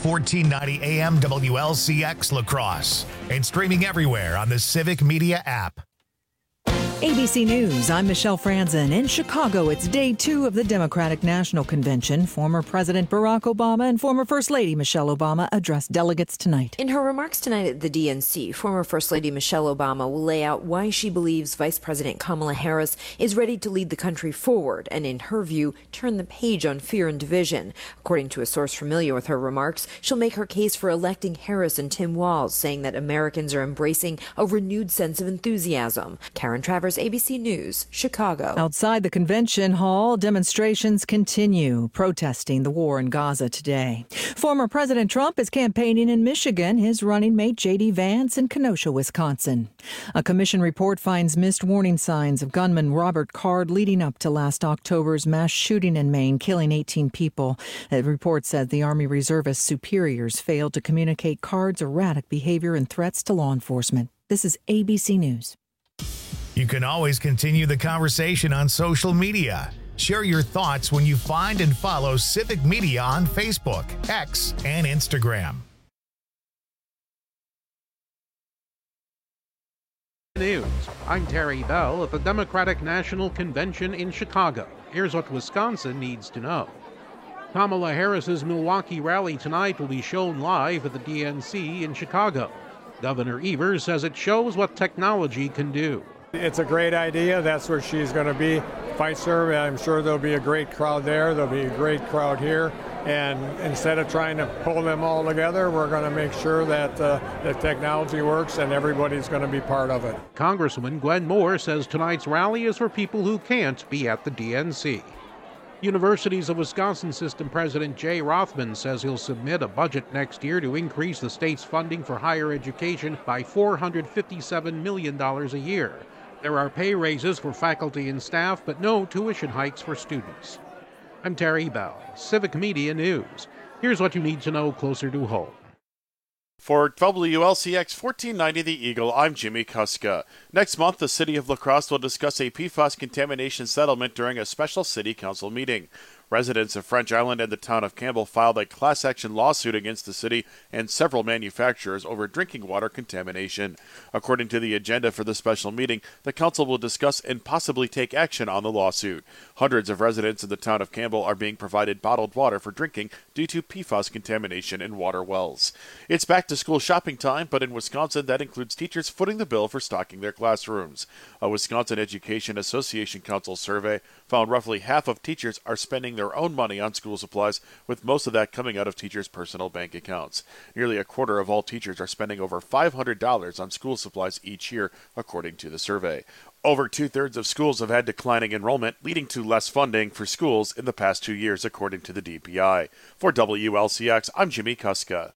1490 AM WLCX La Crosse and streaming everywhere on the Civic Media app. ABC News, I'm Michelle Franzen. In Chicago, it's day 2 of the Democratic National Convention. Former President Barack Obama and former First Lady Michelle Obama addressed delegates tonight. In her remarks tonight at the DNC, former First Lady Michelle Obama will lay out why she believes Vice President Kamala Harris is ready to lead the country forward and, in her view, turn the page on fear and division. According to a source familiar with her remarks, she'll make her case for electing Harris and Tim Walz, saying that Americans are embracing a renewed sense of enthusiasm. Karen Travers, ABC News, Chicago. Outside the convention hall, demonstrations continue, protesting the war in Gaza today. Former President Trump is campaigning in Michigan, his running mate J.D. Vance in Kenosha, Wisconsin. A commission report finds missed warning signs of gunman Robert Card leading up to last October's mass shooting in Maine, killing 18 people. The report said the Army Reservist superiors failed to communicate Card's erratic behavior and threats to law enforcement. This is ABC News. You can always continue the conversation on social media. Share your thoughts when you find and follow Civic Media on Facebook, X, and Instagram. News. I'm Terry Bell at the Democratic National Convention in Chicago. Here's what Wisconsin needs to know. Kamala Harris's Milwaukee rally tonight will be shown live at the DNC in Chicago. Governor Evers says it shows what technology can do. It's a great idea. That's where she's going to be. Vice Chair, I'm sure there'll be a great crowd there. There'll be a great crowd here. And instead of trying to pull them all together, we're going to make sure that the technology works and everybody's going to be part of it. Congresswoman Gwen Moore says tonight's rally is for people who can't be at the DNC. Universities of Wisconsin System President Jay Rothman says he'll submit a budget next year to increase the state's funding for higher education by $457 million a year. There are pay raises for faculty and staff, but no tuition hikes for students. I'm Terry Bell, Civic Media News. Here's what you need to know closer to home. For WLCX 1490 The Eagle, I'm Jimmy Kuska. Next month, the city of La Crosse will discuss a PFAS contamination settlement during a special city council meeting. Residents of French Island and the town of Campbell filed a class action lawsuit against the city and several manufacturers over drinking water contamination. According to the agenda for the special meeting, the council will discuss and possibly take action on the lawsuit. Hundreds of residents in the town of Campbell are being provided bottled water for drinking due to PFAS contamination in water wells. It's back to school shopping time, but in Wisconsin that includes teachers footing the bill for stocking their classrooms. A Wisconsin Education Association Council survey found roughly half of teachers are spending their own money on school supplies, with most of that coming out of teachers' personal bank accounts. Nearly a quarter of all teachers are spending over $500 on school supplies each year, according to the survey. Over two-thirds of schools have had declining enrollment, leading to less funding for schools in the past 2 years, according to the DPI. For WLCX, I'm Jimmy Kuska.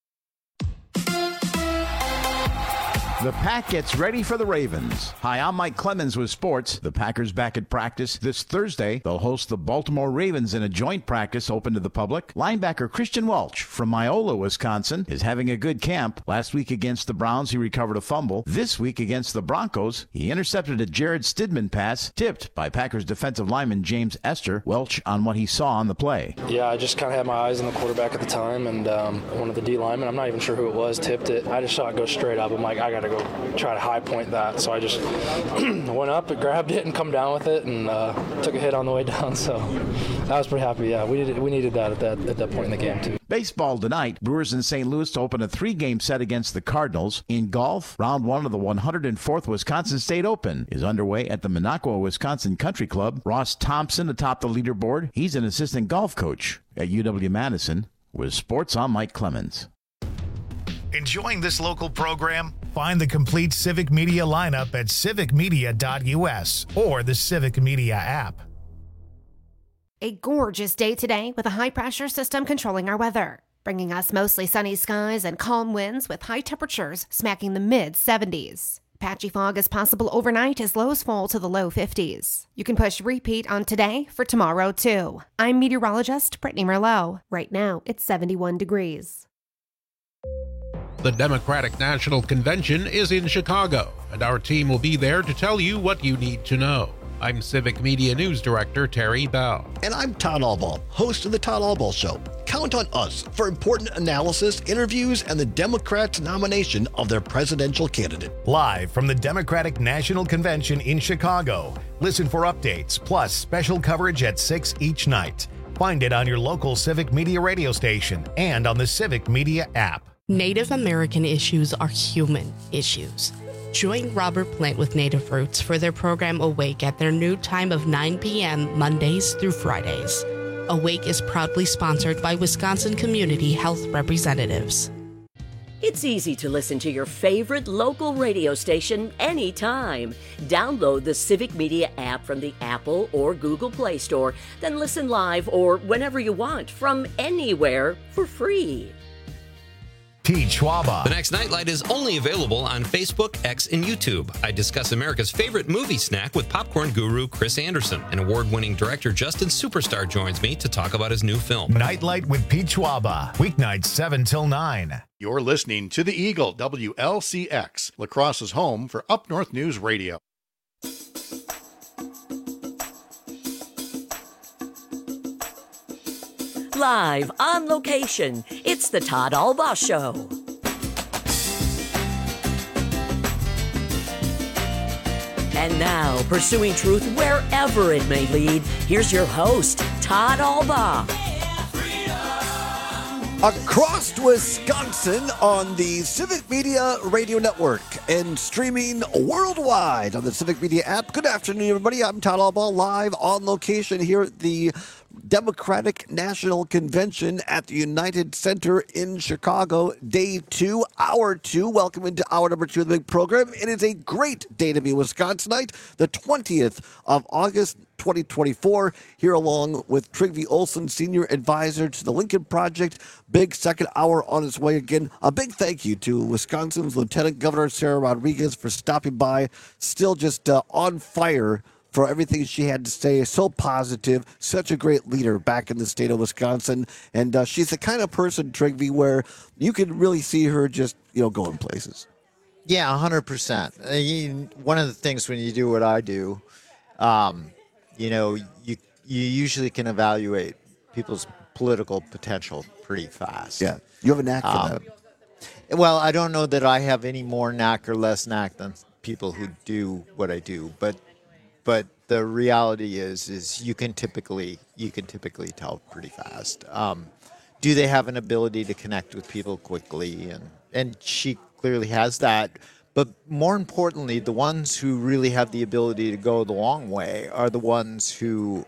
The Pack gets ready for the Ravens. Hi, I'm Mike Clemens with sports. The Packers back at practice this Thursday. They'll host the Baltimore Ravens in a joint practice open to the public. Linebacker Christian Welch from Myola, Wisconsin, is having a good camp. Last week against the Browns, he recovered a fumble. This week against the Broncos, he intercepted a Jared Stidman pass tipped by Packers defensive lineman James Esther. Welch on what he saw on the play. Yeah, I just kind of had my eyes on the quarterback at the time, and one of the D linemen, I'm not even sure who it was, tipped it. I just saw it go straight up. I'm like, I got to go try to high point that. So I just went up and grabbed it and come down with it, and took a hit on the way down. So I was pretty happy. Yeah, we needed that at that point in the game too. Baseball tonight, Brewers in St. Louis to open a 3-game set against the Cardinals. In golf, round 1 of the 104th Wisconsin State Open is underway at the Minocqua, Wisconsin Country Club. Ross Thompson atop the leaderboard. He's an assistant golf coach at UW-Madison. With sports, I'm Mike Clemens. Enjoying this local program? Find the complete Civic Media lineup at civicmedia.us or the Civic Media app. A gorgeous day today with a high-pressure system controlling our weather, bringing us mostly sunny skies and calm winds with high temperatures smacking the mid-70s. Patchy fog is possible overnight as lows fall to the low 50s. You can push repeat on today for tomorrow, too. I'm meteorologist Brittany Merlot. Right now, it's 71 degrees. The Democratic National Convention is in Chicago, and our team will be there to tell you what you need to know. I'm Civic Media News Director Terry Bell. And I'm Todd Albaugh, host of The Todd Albaugh Show. Count on us for important analysis, interviews, and the Democrats' nomination of their presidential candidate. Live from the Democratic National Convention in Chicago. Listen for updates, plus special coverage at 6 each night. Find it on your local Civic Media radio station and on the Civic Media app. Native American issues are human issues. Join Robert Plant with Native Roots for their program Awake at their new time of 9 p.m. Mondays through Fridays. Awake is proudly sponsored by Wisconsin Community Health Representatives. It's easy to listen to your favorite local radio station anytime. Download the Civic Media app from the Apple or Google Play Store, then listen live or whenever you want from anywhere for free. Pete Schwaba. The Next Nightlight is only available on Facebook, X, and YouTube. I discuss America's favorite movie snack with popcorn guru Chris Anderson. And award-winning director Justin Superstar joins me to talk about his new film. Nightlight with Pete Schwaba. Weeknights 7 till 9. You're listening to The Eagle, WLCX, La Crosse's home for Up North News Radio. Live on location, it's the Todd Albaugh Show. And now, pursuing truth wherever it may lead, here's your host, Todd Albaugh. Across Wisconsin on the Civic Media Radio Network and streaming worldwide on the Civic Media app. Good afternoon, everybody. I'm Todd Albaugh, live on location here at the Democratic National Convention at the United Center in Chicago. Day 2, hour 2. Welcome into hour number 2 of the big program. It is a great day to be Wisconsinite, the 20th of August, 2024, here along with Trygve Olsen, Senior Advisor to the Lincoln Project. Big second hour on its way again. A big thank you to Wisconsin's Lieutenant Governor Sarah Rodriguez for stopping by. Still just on fire for everything she had to say. So positive, such a great leader back in the state of Wisconsin. And she's the kind of person, Trygve, where you can really see her just, going places. Yeah, 100%. One of the things when you do what I do, you usually can evaluate people's political potential pretty fast. Yeah, you have a knack for that. Well, I don't know that I have any more knack or less knack than people who do what I do, but the reality is you can typically tell pretty fast. Do they have an ability to connect with people quickly? And she clearly has that. But more importantly, the ones who really have the ability to go the long way are the ones who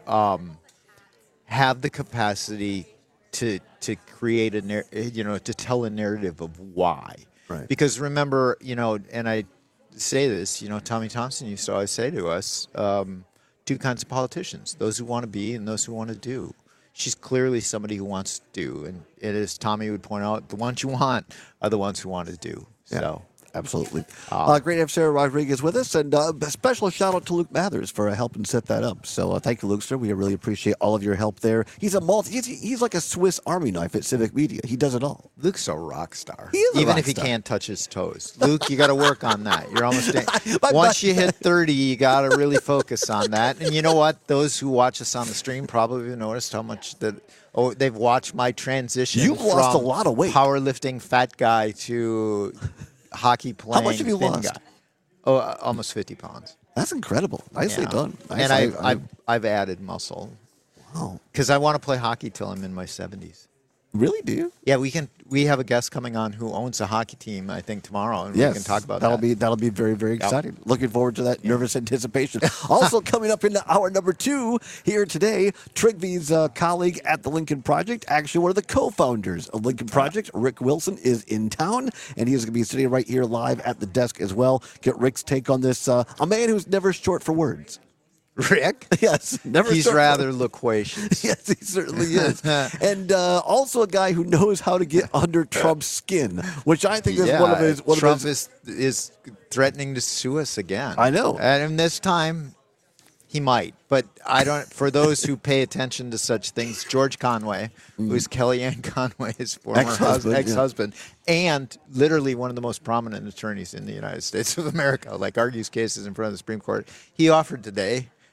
have the capacity to create to tell a narrative of why. Right. Because remember, and I say this, Tommy Thompson used to always say to us, two kinds of politicians, those who want to be and those who want to do. She's clearly somebody who wants to do. And it is, Tommy would point out, the ones you want are the ones who want to do. Yeah. So. Absolutely. Great to have Sarah Rodriguez with us, and a special shout out to Luke Mathers for helping set that up. So thank you, Luke, sir. We really appreciate all of your help there. He's he's like a Swiss Army knife at Civic Media. He does it all. Luke's a rock star. He is even a rock if he star. Can't touch his toes. Luke, you got to work on that. You're almost once you hit 30, you got to really focus on that. And you know what? Those who watch us on the stream probably noticed how much they've watched my transition. You've lost a lot of weight. Powerlifting fat guy to hockey playing. How much have you lost? Guy. Oh, almost 50 pounds. That's incredible. Nicely done. And I've added muscle. Wow. Because I want to play hockey till I'm in my 70s. Really, do you? Yeah, we have a guest coming on who owns a hockey team, I think, tomorrow, and we can talk about that. That'll be very, very exciting. Yep. Looking forward to that nervous anticipation. Also coming up into hour number 2 here today, Trygve's colleague at the Lincoln Project, actually one of the co-founders of Lincoln Project, Rick Wilson, is in town, and he is going to be sitting right here live at the desk as well. Get Rick's take on this, a man who's never short for words. Rick? Yes. He's rather loquacious. Yes, he certainly is. And also a guy who knows how to get under Trump's skin, which I think is one of his... Trump is threatening to sue us again. I know. And this time, he might. But I don't. For those who pay attention to such things, George Conway, who's Kellyanne Conway's former ex-husband, and literally one of the most prominent attorneys in the United States of America, like argues cases in front of the Supreme Court, he offered today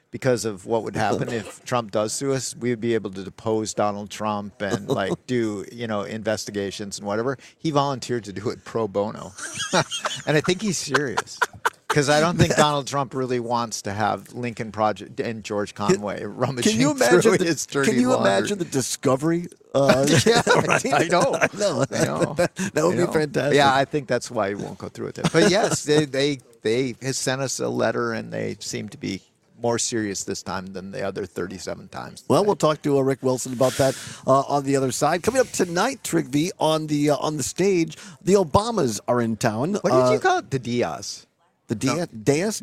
because of what would happen if Trump does sue us, we would be able to depose Donald Trump and do, investigations and whatever. He volunteered to do it pro bono. And I think he's serious. Because I don't think Donald Trump really wants to have Lincoln Project and George Conway rummaging through his dirty Can you laundry. imagine the discovery? Yeah, right. I know. That would be fantastic. Yeah, I think that's why he won't go through with it. But yes, they sent us a letter, and they seem to be more serious this time than the other 37 times. Well, we'll talk to Rick Wilson about that on the other side. Coming up tonight, Trigby, on the stage, the Obamas are in town. What did you call it? The Diaz. The dais?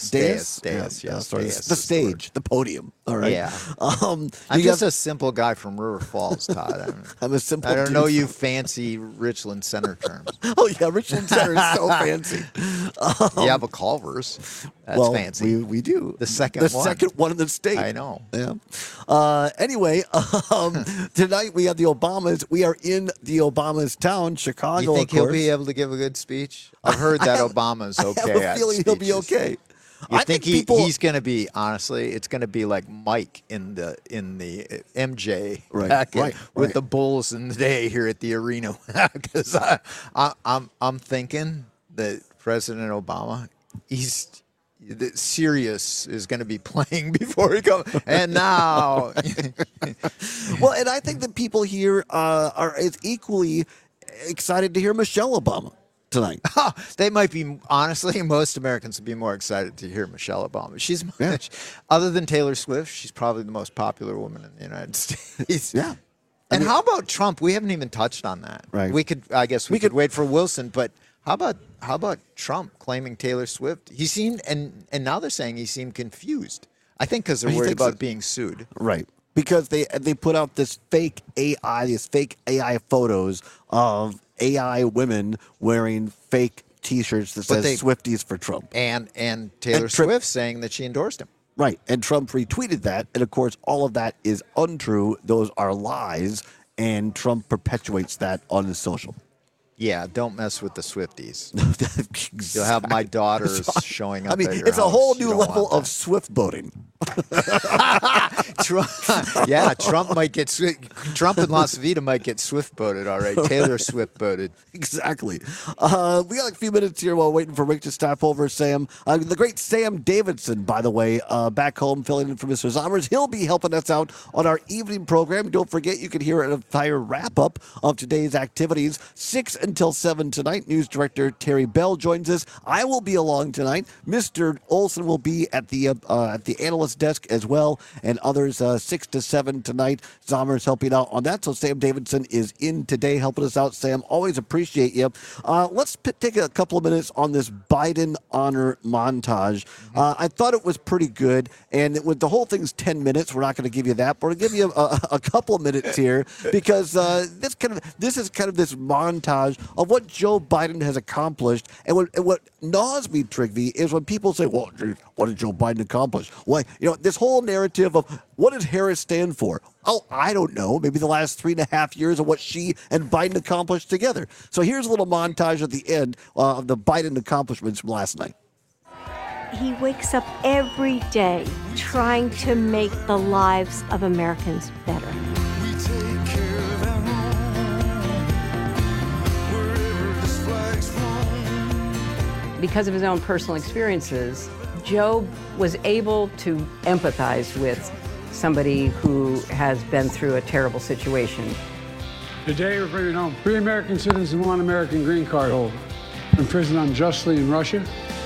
The stage, the podium. All right. Yeah. I'm just a simple guy from River Falls, Todd. I'm a simple. I don't know you fancy Richland Center terms. Oh yeah, Richland Center is so fancy. Yeah, but Culver's, that's fancy. We do the second one in the state. I know. Yeah. Anyway, tonight we have the Obamas. We are in the Obamas town, Chicago. You think he'll be able to give a good speech? I've heard that Obama's okay. I have a feeling he'll be okay. I think he's going to be, honestly, it's going to be like Mike in the MJ with the Bulls in the day here at the arena. Because I'm thinking that President Obama, Sirius is going to be playing before he comes. And now, well, and I think that people here are as equally excited to hear Michelle Obama tonight. They might be, honestly, most Americans would be more excited to hear Michelle Obama. She's, other than Taylor Swift, she's probably the most popular woman in the United States. Yeah. And how about Trump? We haven't even touched on that. Right. We could wait for Wilson, but how about Trump claiming Taylor Swift? He seemed, and now they're saying he seemed confused. I think because they're worried about being sued. Right. Because they put out this fake AI photos of AI women wearing fake T-shirts that says Swifties for Trump. And Taylor Swift saying that she endorsed him. Right. And Trump retweeted that. And, of course, all of that is untrue. Those are lies. And Trump perpetuates that on his social. Yeah, don't mess with the Swifties. You'll have my daughters showing up. I mean, at your it's house. A whole new level of Swift boating. Trump might get Trump and Las Vegas might get Swift boated. All right, Taylor Swift boated. Exactly. We got like a few minutes here while waiting for Rick to stop over. Sam, the great Sam Davidson, by the way, back home filling in for Mr. Zommers. He'll be helping us out on our evening program. Don't forget, you can hear an entire wrap up of today's activities 6 until 7 tonight. News director Terry Bell joins us. I will be along tonight. Mr. Olson will be at the analyst desk as well, and others 6 to 7 tonight. Zommers helping out on that. So Sam Davidson is in today helping us out. Sam, always appreciate you. Let's take a couple of minutes on this Biden honor montage. I thought it was pretty good, and with the whole thing's 10 minutes. We're not going to give you that, but we'll give you a couple of minutes here because this is kind of this montage of what Joe Biden has accomplished. And what gnaws me, Trigby, is when people say, well, what did Joe Biden accomplish? Well, this whole narrative of what does Harris stand for? Oh, I don't know. Maybe the last 3.5 years of what she and Biden accomplished together. So here's a little montage at the end of the Biden accomplishments from last night. He wakes up every day trying to make the lives of Americans better. Because of his own personal experiences, Joe was able to empathize with somebody who has been through a terrible situation. Today we're bringing home 3 American citizens and 1 American green card holder imprisoned unjustly in Russia.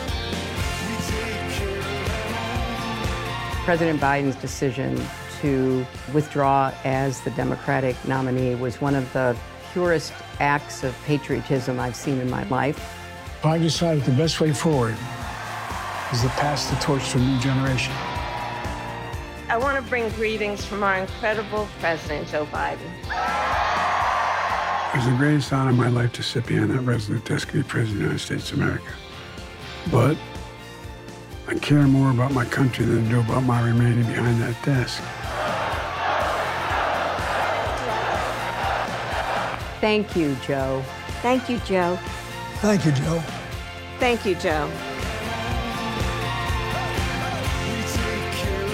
President Biden's decision to withdraw as the Democratic nominee was one of the purest acts of patriotism I've seen in my life. I decided the best way forward is to pass the torch to a new generation. I want to bring greetings from our incredible President, Joe Biden. It was the greatest honor of my life to sit behind that resolute desk and be President of the United States of America. But I care more about my country than I do about my remaining behind that desk. Thank you, Joe. Thank you, Joe. Thank you, Joe. Thank you, Joe.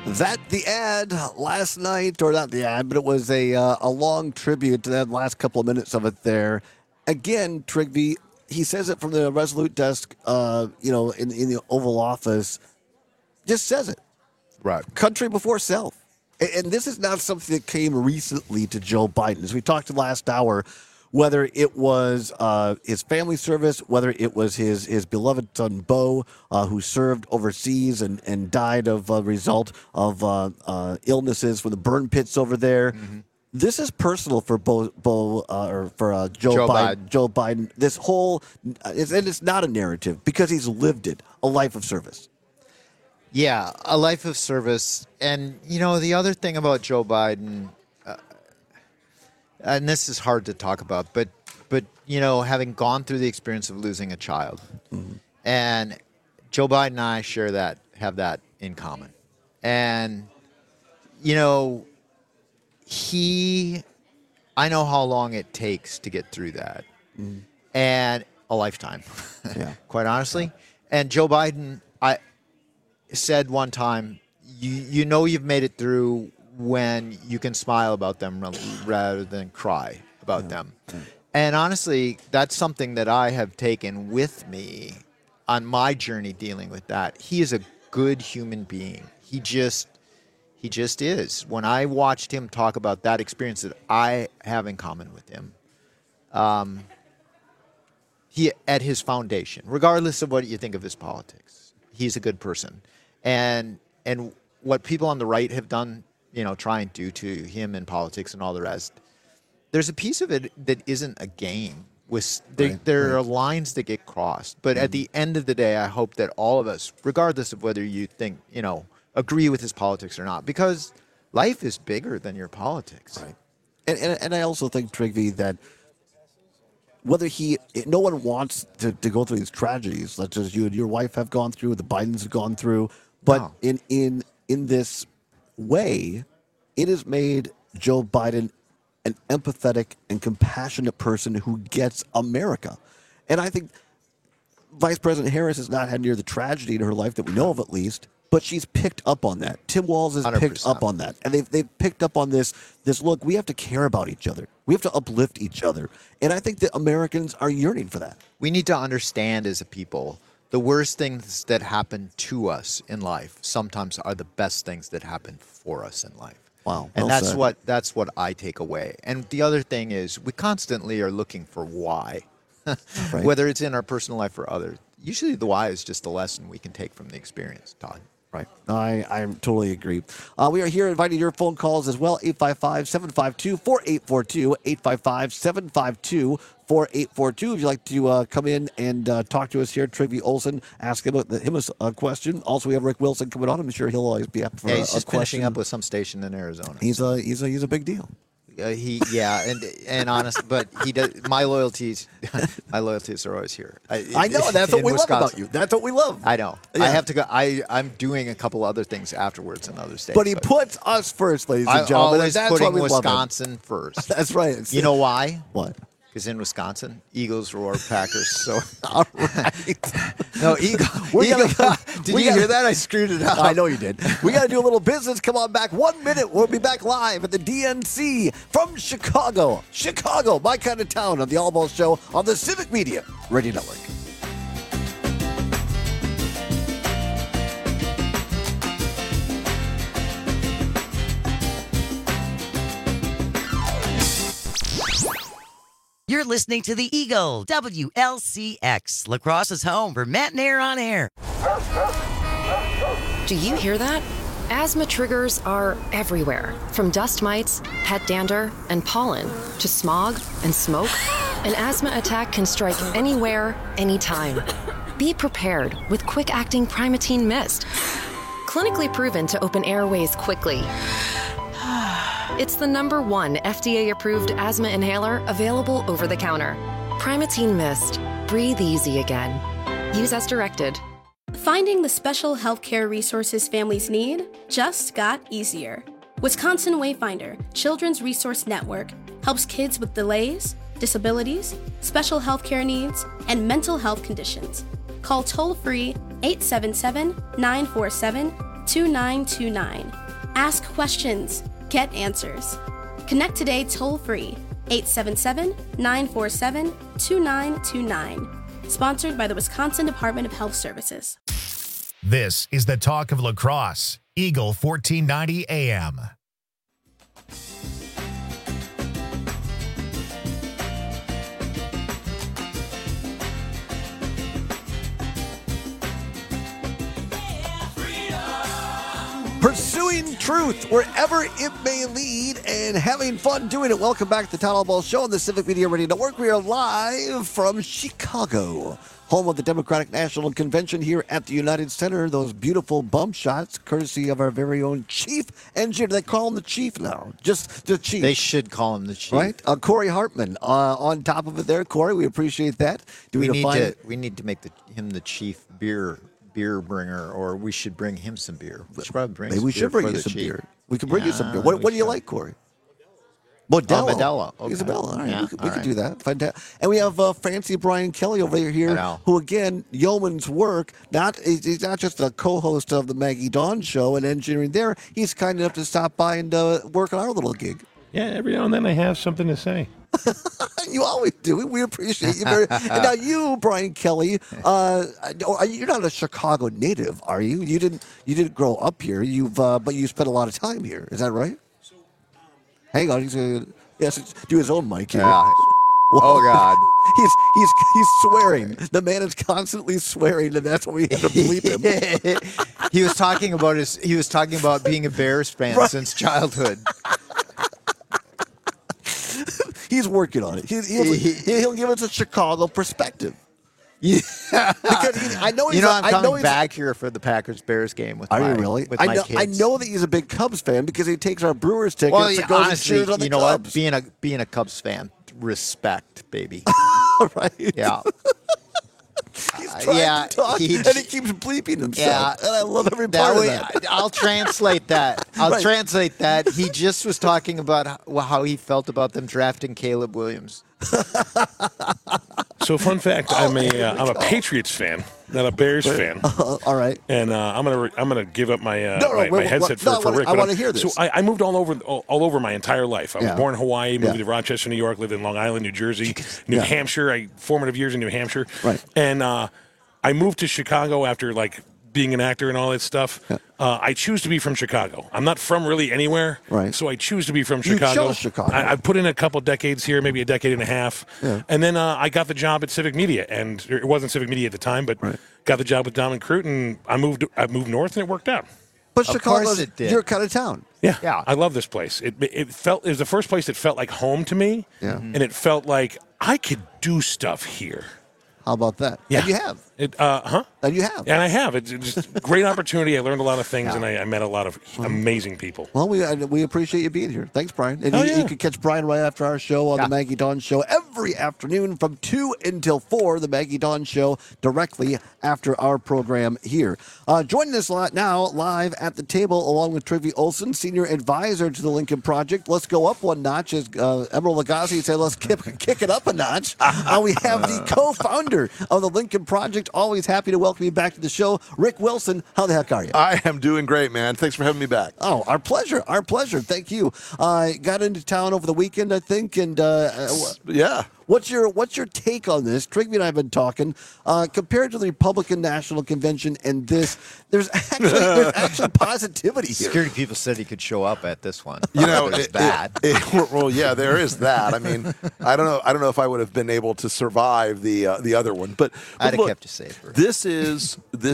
The ad last night, or not the ad, but it was a long tribute to that last couple of minutes of it there. Again, Trigby, he says it from the Resolute desk, in the Oval Office. Just says it. Right. Country before self. And this is not something that came recently to Joe Biden. As we talked last hour, whether it was his family service, whether it was his beloved son, Beau, who served overseas and died of a result of illnesses from the burn pits over there. Mm-hmm. This is personal for Joe Biden. Joe Biden. This whole, and it's not a narrative because he's lived it, a life of service. Yeah, a life of service. And, the other thing about Joe Biden, and this is hard to talk about, but having gone through the experience of losing a child, mm-hmm. and Joe Biden and I have that in common. And, I know how long it takes to get through that, mm-hmm. and a lifetime, yeah. Quite honestly. And Joe Biden, I said one time, you've made it through when you can smile about them rather than cry about them. Yeah. And honestly, that's something that I have taken with me on my journey dealing with that. He is a good human being. He just is. When I watched him talk about that experience that I have in common with him, he, at his foundation, regardless of what you think of his politics, he's a good person. And what people on the right have done, try and do to him in politics and all the rest, there's a piece of it that isn't a game. There are lines that get crossed. But at the end of the day, I hope that all of us, regardless of whether you think, agree with his politics or not, because life is bigger than your politics. Right. And I also think, Trigby, that no one wants to go through these tragedies, such as you and your wife have gone through, the Bidens have gone through. But in this way, it has made Joe Biden an empathetic and compassionate person who gets America. And I think Vice President Harris has not had near the tragedy in her life that we know of, at least, but she's picked up on that. Tim Walz has 100%. Picked up on that. And they've picked up on this look, we have to care about each other. We have to uplift each other. And I think that Americans are yearning for that. We need to understand as a people, the worst things that happen to us in life sometimes are the best things that happen for us in life. Wow. And that's what I take away. And the other thing is we constantly are looking for why, right. Whether it's in our personal life or others. Usually the why is just a lesson we can take from the experience, Todd. Right. I totally agree. We are here inviting your phone calls as well. 855-752-4842. 855-752-4842. If you'd like to come in and talk to us here, Trigby Olson, ask him a question. Also, we have Rick Wilson coming on. I'm sure he'll always be up for he's just finishing up with some station in Arizona. He's a big deal. And honest, but he does. My loyalties are always here. I know that's what we love about you. That's what we love. I know. Yeah. I have to go. I'm doing a couple other things afterwards in other states. But he puts us first, ladies and gentlemen. Always putting Wisconsin first. That's right. You know why? What? Because in Wisconsin, Eagles roar, Packers. So all right. No, Eagle. Did you hear that? I screwed it up. I know you did. We got to do a little business. Come on back. 1 minute. We'll be back live at the DNC from Chicago. Chicago, my kind of town, on the All Balls Show on the Civic Media Radio Network. You're listening to The Eagle, WLCX, La Crosse's home for Matt and Air on Air. Do you hear that? Asthma triggers are everywhere, from dust mites, pet dander, and pollen, to smog and smoke. An asthma attack can strike anywhere, anytime. Be prepared with quick-acting Primatene Mist. Clinically proven to open airways quickly. It's the #1 FDA-approved asthma inhaler available over the counter. Primatene Mist. Breathe easy again. Use as directed. Finding the special healthcare resources families need just got easier. Wisconsin Wayfinder Children's Resource Network helps kids with delays, disabilities, special healthcare needs, and mental health conditions. Call toll-free 877-947 2929. Ask questions. Get answers. Connect today toll-free. 877-947-2929. Sponsored by the Wisconsin Department of Health Services. This is the talk of La Crosse, Eagle 1490 AM. Pursuing truth wherever it may lead and having fun doing it. Welcome back to the Town Hall Ball Show on the Civic Media Radio Network. We are live from Chicago, home of the Democratic National Convention here at the United Center. Those beautiful bump shots, courtesy of our very own chief engineer. They call him the chief now. Just the chief. They should call him the chief. Right? Corey Hartman on top of it there. Corey, we appreciate that. We need to make him the chief beer bringer, or we should bring him some beer. Maybe we should bring you some beer. We can bring you some beer. What do you like, Corey? Modelo. Modelo. Okay. Isabella. All right, Yeah, we can do that. Fantastic. And we have fancy Brian Kelly over here, who again, yeoman's work. He's not just a co-host of the Maggie Dawn Show and engineering there. He's kind enough to stop by and work on our little gig. Yeah, every now and then I have something to say. You always do. We appreciate you very. And now you, Brian Kelly, you're not a Chicago native, are you? You didn't grow up here. But you spent a lot of time here. Is that right? Hang on, he's do his own mic here. Yeah. Oh God. He's swearing. The man is constantly swearing, and that's why we have to bleep him. He was talking about being a Bears fan since childhood. He's working on it. He'll give us a Chicago perspective. Yeah, because I know he's. I'm coming back here for the Packers-Bears game with. Are you really? With my kids. I know that he's a big Cubs fan because he takes our Brewers tickets and goes honestly, and cheers on the you know Cubs. what? Being a Cubs fan, respect, baby. Right? Yeah. He's trying to talk, and he keeps bleeping himself. Yeah, and I love every part of that. I'll translate that. Translate that. He just was talking about how he felt about them drafting Caleb Williams. So, fun fact: I'm a Patriots fan, not a Bears fan. All right. And I'm gonna give up my my headset for Rick. I want to hear this. So I moved all over my entire life. I was born in Hawaii, moved to Rochester, New York, lived in Long Island, New Jersey, New Hampshire. Formative years in New Hampshire. Right. And I moved to Chicago after being an actor and all that stuff. I choose to be from Chicago. I'm not from really anywhere, right? So I choose to be from Chicago. You chose Chicago. I put in a couple decades here, maybe a decade and a half, and then I got the job at Civic Media, and it wasn't Civic Media at the time, but got the job with Dom and Crute, and I moved north, and it worked out. But Chicago's your kind of town. Yeah. I love this place. It was the first place that felt like home to me, and it felt like I could do stuff here. How about that? Yeah. And you have. And you have. And I have. It's just a great opportunity. I learned a lot of things, and I met a lot of amazing people. Well, we appreciate you being here. Thanks, Brian. And you can catch Brian right after our show on the Maggie Dawn Show every afternoon from 2 until 4, the Maggie Dawn Show, directly after our program here. Joining us now live at the table, along with Trivy Olson, Senior Advisor to the Lincoln Project. Let's go up one notch, as Emerald Lagasse said, let's kick it up a notch. We have the co-founder of the Lincoln Project. Always happy to welcome you back to the show. Rick Wilson, how the heck are you? I am doing great, man. Thanks for having me back. Oh, our pleasure. Our pleasure. Thank you. Got into town over the weekend, I think, and yeah. What's your take on this? Trigby and I have been talking. Compared to the Republican National Convention and this, there's actually positivity here. Security people said he could show up at this one. You know, it's bad. Well, yeah, there is that. I mean, I don't know if I would have been able to survive the other one, but I'd have look, kept you safer. This is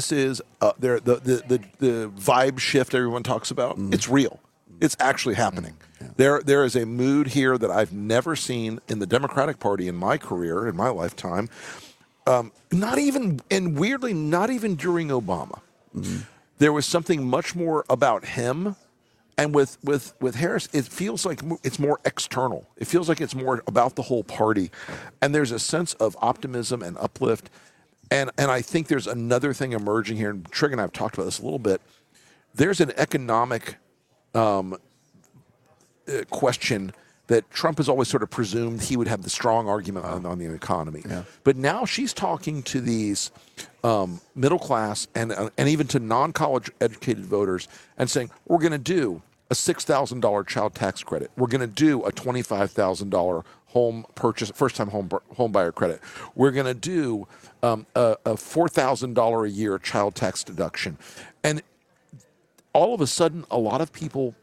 the vibe shift everyone talks about. It's real. It's actually happening. There is a mood here that I've never seen in the Democratic Party in my career, in my lifetime. Not even during Obama. There was something much more about him. And with Harris, it feels like it's more external. It feels like it's more about the whole party. And there's a sense of optimism and uplift. And I think there's another thing emerging here, and Trig and I have talked about this a little bit. There's an economic question that Trump has always sort of presumed he would have the strong argument on the economy. But now she's talking to these middle class and even to non-college educated voters and saying, we're going to do a $6,000 child tax credit. We're going to do a $25,000 home purchase, first-time home buyer credit. We're going to do a $4,000 a year child tax deduction. And all of a sudden, a lot of people,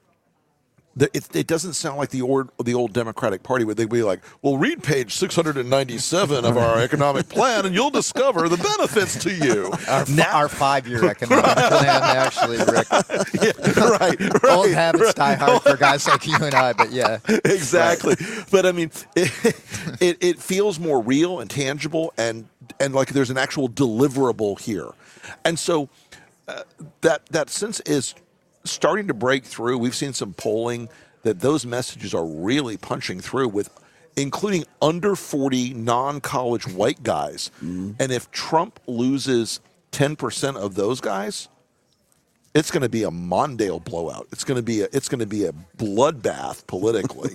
it doesn't sound like the old Democratic Party where they'd be like, well, read page 697 of our economic plan and you'll discover the benefits to you. Our 5-year economic plan, actually, Rick. Right. Old habits die hard for guys like you and I, but yeah. Exactly. Right. But I mean, it feels more real and tangible and like there's an actual deliverable here. And so that sense is starting to break through. We've seen some polling that those messages are really punching through with including under 40 non-college white guys. And if Trump loses 10% of those guys, it's going to be a Mondale blowout. It's going to be a bloodbath politically.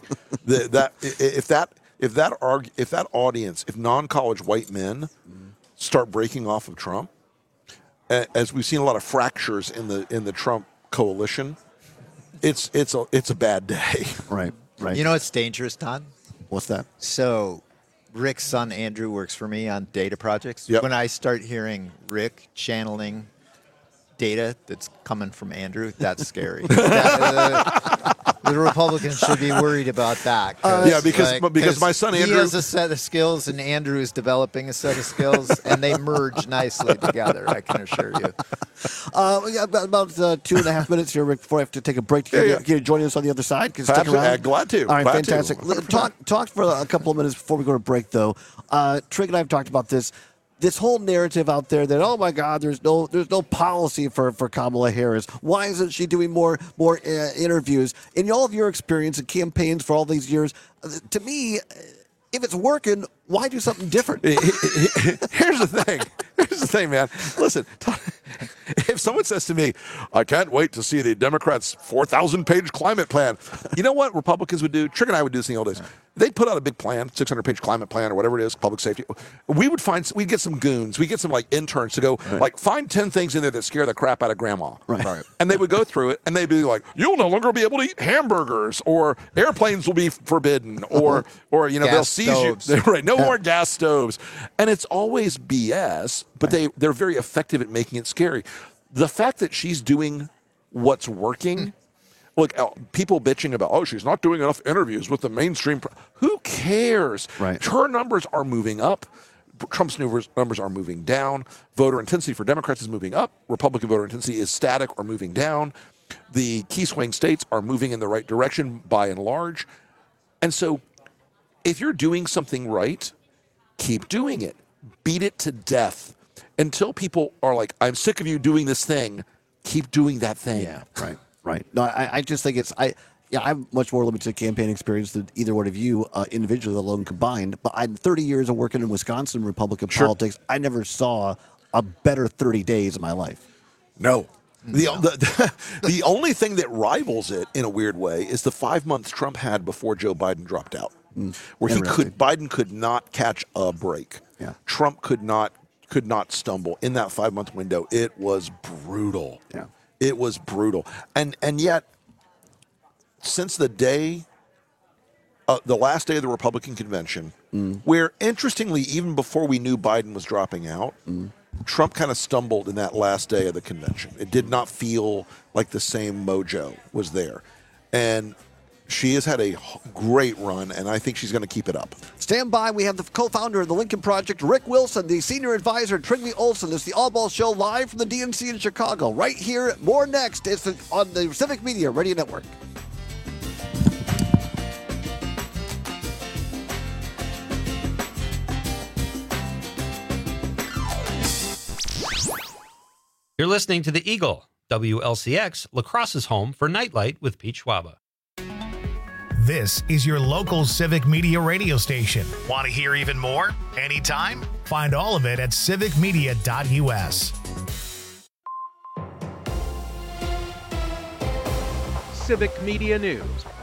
If that audience, if non-college white men start breaking off of Trump, as we've seen a lot of fractures in the Trump coalition, it's a bad day. Right. You know what's dangerous, Don? What's that? So Rick's son Andrew works for me on data projects. When I start hearing Rick channeling data that's coming from Andrew, that's scary. The Republicans should be worried about that. Because my son Andrew, he has a set of skills and Andrew is developing a set of skills, and they merge nicely together, I can assure you. We got about 2.5 minutes here, Rick, before I have to take a break. Can you join us on the other side? Stick around. Glad to. All right, glad fantastic. Talk for a couple of minutes before we go to break, though. Trig and I have talked about this. This whole narrative out there that, oh my God, there's no policy for Kamala Harris. Why isn't she doing more interviews? In all of your experience and campaigns for all these years, to me, if it's working, why do something different? Here's the thing, man. Listen, if someone says to me, I can't wait to see the Democrats' 4,000-page climate plan, you know what Republicans would do? Trig and I would do this thing all days. They'd put out a big plan, 600-page climate plan or whatever it is, public safety. We'd get some goons. We'd get some interns to go, find 10 things in there that scare the crap out of grandma. Right. And they would go through it, and they'd be like, you'll no longer be able to eat hamburgers, or airplanes will be forbidden, or they'll seize you. Right, no more gas stoves. And it's always BS, but they're very effective at making it scary. The fact that she's doing what's working, look, people bitching about, she's not doing enough interviews with the mainstream. Who cares? Right. Her numbers are moving up. Trump's numbers are moving down. Voter intensity for Democrats is moving up. Republican voter intensity is static or moving down. The key swing states are moving in the right direction by and large. And so if you're doing something right, keep doing it. Beat it to death. Until people are like, I'm sick of you doing this thing, keep doing that thing. Yeah, right. No, I just think I'm much more limited campaign experience than either one of you individually, let alone combined. But I'm 30 years of working in Wisconsin Republican politics. I never saw a better 30 days of my life. No. The only thing that rivals it in a weird way is the 5 months Trump had before Joe Biden dropped out, where Biden could not catch a break. Yeah. Trump could not stumble in that 5-month window. It was brutal. Yeah. It was brutal. And yet, since the day, the last day of the Republican convention, where interestingly, even before we knew Biden was dropping out, Trump kind of stumbled in that last day of the convention. It did not feel like the same mojo was there. And she has had a great run, and I think she's going to keep it up. Stand by. We have the co-founder of the Lincoln Project, Rick Wilson, the senior advisor, Trigny Olson. It's the All Ball Show live from the DNC in Chicago. Right here, more next. It's on the Civic Media Radio Network. You're listening to The Eagle, WLCX, La Crosse's home for Nightlight with Pete Schwaba. This is your local Civic Media radio station. Want to hear even more? Anytime? Find all of it at civicmedia.us. Civic Media News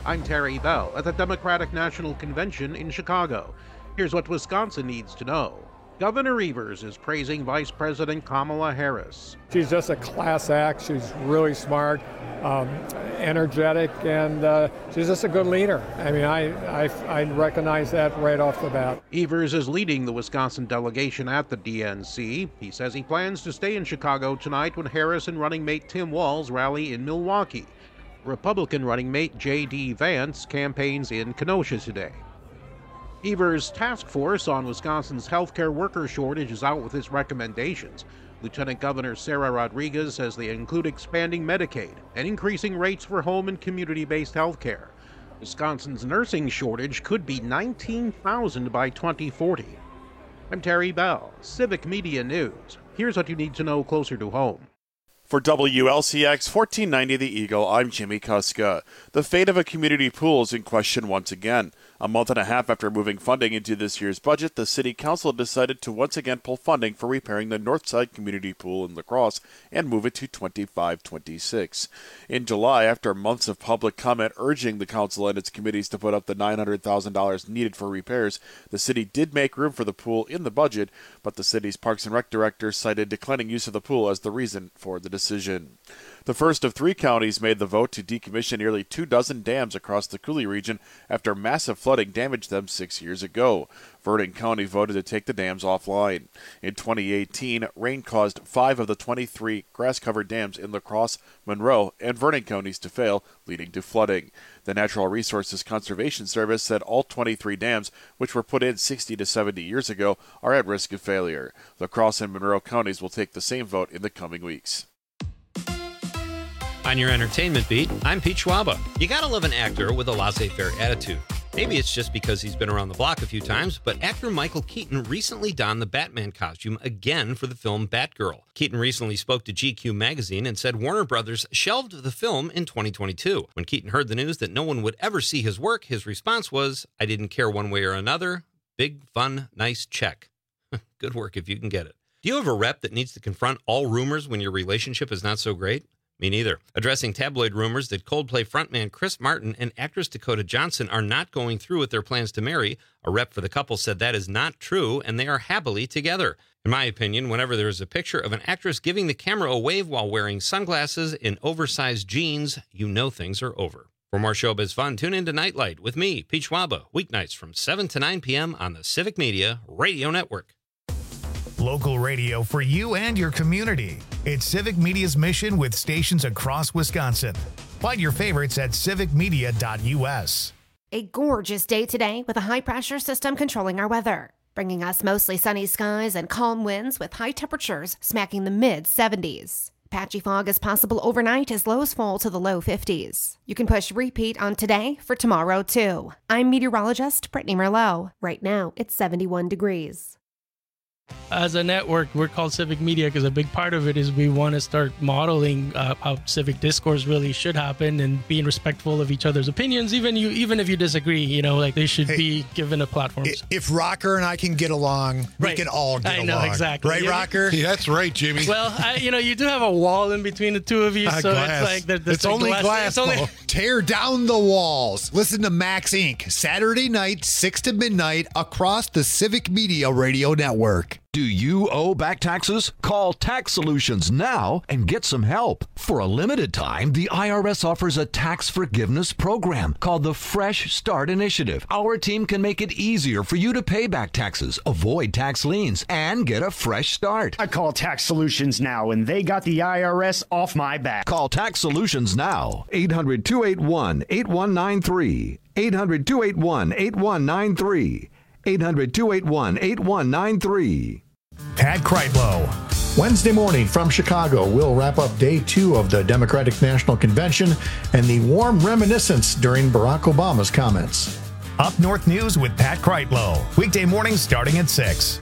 I'm Terry Bell at the Democratic National Convention in Chicago. Here's what Wisconsin needs to know. Governor Evers is praising Vice President Kamala Harris. She's just a class act. She's really smart, energetic, and she's just a good leader. I mean, I recognize that right off the bat. Evers is leading the Wisconsin delegation at the DNC. He says he plans to stay in Chicago tonight when Harris and running mate Tim Walz rally in Milwaukee. Republican running mate J.D. Vance campaigns in Kenosha today. Evers' task force on Wisconsin's healthcare worker shortage is out with its recommendations. Lieutenant Governor Sarah Rodriguez says they include expanding Medicaid and increasing rates for home and community-based healthcare. Wisconsin's nursing shortage could be 19,000 by 2040. I'm Terry Bell, Civic Media News. Here's what you need to know closer to home. For WLCX 1490 The Eagle, I'm Jimmy Kuska. The fate of a community pool is in question once again. A month and a half after moving funding into this year's budget, the City Council decided to once again pull funding for repairing the Northside Community Pool in La Crosse and move it to 25-26. In July, after months of public comment urging the council and its committees to put up the $900,000 needed for repairs, the city did make room for the pool in the budget, but the city's Parks and Rec director cited declining use of the pool as the reason for the decision. The first of 3 counties made the vote to decommission nearly 24 dams across the Coulee region after massive flooding damaged them 6 years ago. Verdon County voted to take the dams offline. In 2018, rain caused 5 of the 23 grass-covered dams in La Crosse, Monroe, and Vernon counties to fail, leading to flooding. The Natural Resources Conservation Service said all 23 dams, which were put in 60 to 70 years ago, are at risk of failure. La Crosse and Monroe counties will take the same vote in the coming weeks. On your entertainment beat, I'm Pete Schwaba. You gotta love an actor with a laissez-faire attitude. Maybe it's just because he's been around the block a few times, but actor Michael Keaton recently donned the Batman costume again for the film Batgirl. Keaton recently spoke to GQ magazine and said Warner Brothers shelved the film in 2022. When Keaton heard the news that no one would ever see his work, his response was, "I didn't care one way or another. Big, fun, nice check." Good work if you can get it. Do you have a rep that needs to confront all rumors when your relationship is not so great? Me neither. Addressing tabloid rumors that Coldplay frontman Chris Martin and actress Dakota Johnson are not going through with their plans to marry, a rep for the couple said that is not true and they are happily together. In my opinion, whenever there is a picture of an actress giving the camera a wave while wearing sunglasses and oversized jeans, you know things are over. For more showbiz fun, tune in to Nightlight with me, Pete Schwaba, weeknights from 7 to 9 p.m. on the Civic Media Radio Network. Local radio for you and your community. It's Civic Media's mission with stations across Wisconsin. Find your favorites at civicmedia.us. A gorgeous day today with a high-pressure system controlling our weather, bringing us mostly sunny skies and calm winds with high temperatures smacking the mid-70s. Patchy fog is possible overnight as lows fall to the low 50s. You can push repeat on today for tomorrow, too. I'm meteorologist Brittany Merlot. Right now, it's 71 degrees. As a network, we're called Civic Media because a big part of it is we want to start modeling how civic discourse really should happen and being respectful of each other's opinions, even if you disagree. Like they should be given a platform. If Rocker and I can get along, we can all get along. I know, exactly. Right, Rocker? Yeah, that's right, Jimmy. Well, you do have a wall in between the two of you, so glass. it's like it's only glass. Tear down the walls. Listen to Max Inc. Saturday night, 6 to midnight, across the Civic Media Radio Network. Do you owe back taxes? Call Tax Solutions now and get some help. For a limited time, the IRS offers a tax forgiveness program called the Fresh Start Initiative. Our team can make it easier for you to pay back taxes, avoid tax liens, and get a fresh start. I call Tax Solutions now, and they got the IRS off my back. Call Tax Solutions now. 800-281-8193. 800-281-8193. 800-281-8193. Pat Kreitlow. Wednesday morning from Chicago, we'll wrap up day 2 of the Democratic National Convention and the warm reminiscence during Barack Obama's comments. Up North News with Pat Kreitlow. Weekday mornings starting at 6.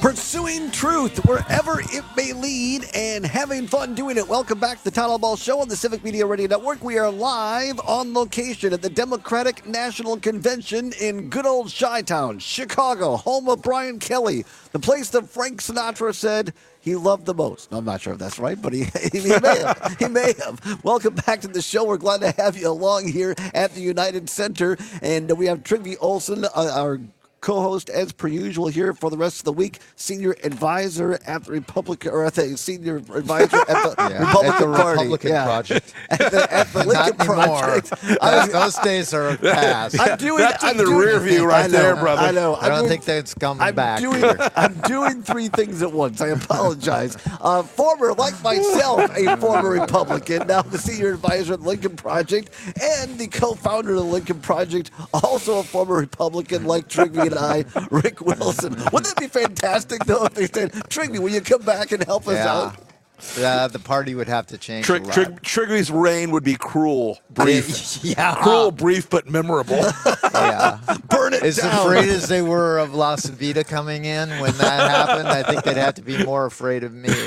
Pursuing truth wherever it may lead and having fun doing it. Welcome back to the Todd Ball Show on the Civic Media Radio Network. We are live on location at the Democratic National Convention in good old Chi-Town, Chicago, home of Brian Kelly, the place that Frank Sinatra said he loved the most. I'm not sure if that's right, but he may have. He may have. Welcome back to the show. We're glad to have you along here at the United Center. And we have Trygve Olsen, our co-host as per usual here for the rest of the week, senior advisor at the Republican, or at the senior advisor at the Republican Party. Republican Project. At the Lincoln Project. Those days are past. That's in the rear view right there, brother. I know. I don't think that's coming back. I'm doing three things at once. I apologize. Former, like myself, a former Republican, now the senior advisor at the Lincoln Project, and the co-founder of the Lincoln Project, also a former Republican like Trygve and I, Rick Wilson. Wouldn't that be fantastic, though, if they said, Trygve, will you come back and help us out? The party would have to change a lot. Trygve's reign would be cruel, brief. Cruel, brief, but memorable. Burn it As down. afraid as they were of La Vida coming in when that happened, I think they'd have to be more afraid of me.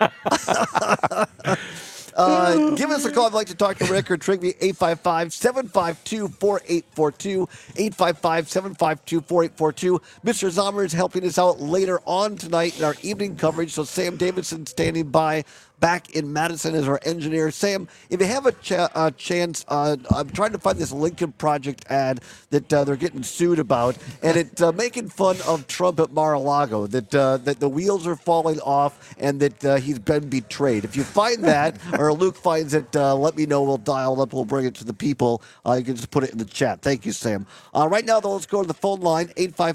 Give us a call if you'd like to talk to Rick or Trygve, 855-752-4842, 855-752-4842. Mr. Zomer is helping us out later on tonight in our evening coverage, so Sam Davidson standing by back in Madison as our engineer. Sam, if you have a chance, I'm trying to find this Lincoln Project ad that they're getting sued about, and it's making fun of Trump at Mar-a-Lago, that the wheels are falling off and that he's been betrayed. If you find that, or Luke finds it, let me know. We'll dial it up. We'll bring it to the people. You can just put it in the chat. Thank you, Sam. Right now, though, let's go to the phone line,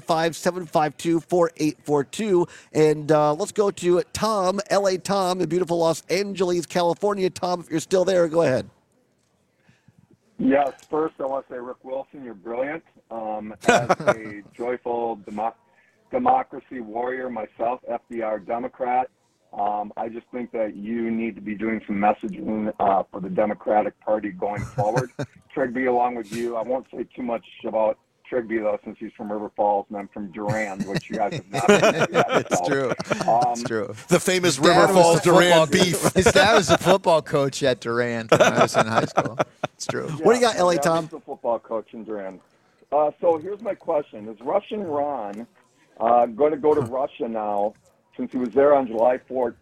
855-752-4842, and let's go to Tom, L.A. Tom, in beautiful Los Angeles, California. Tom, if you're still there, go ahead. Yes, first I want to say, Rick Wilson, you're brilliant. As a joyful democracy warrior myself, FDR Democrat, I just think that you need to be doing some messaging for the Democratic Party going forward. Trygve, along with you, I won't say too much about Trygve, though, since he's from River Falls and I'm from Durand, which you guys have not been yet. It's true. It's true. The famous River Falls Durand beef. His dad was a football coach at Durand when I was in high school. It's true. What do you got, L.A. Tom? He's a football coach in Durand. So here's my question. Is Russian Ron going to go to Russia now, since he was there on July 4th,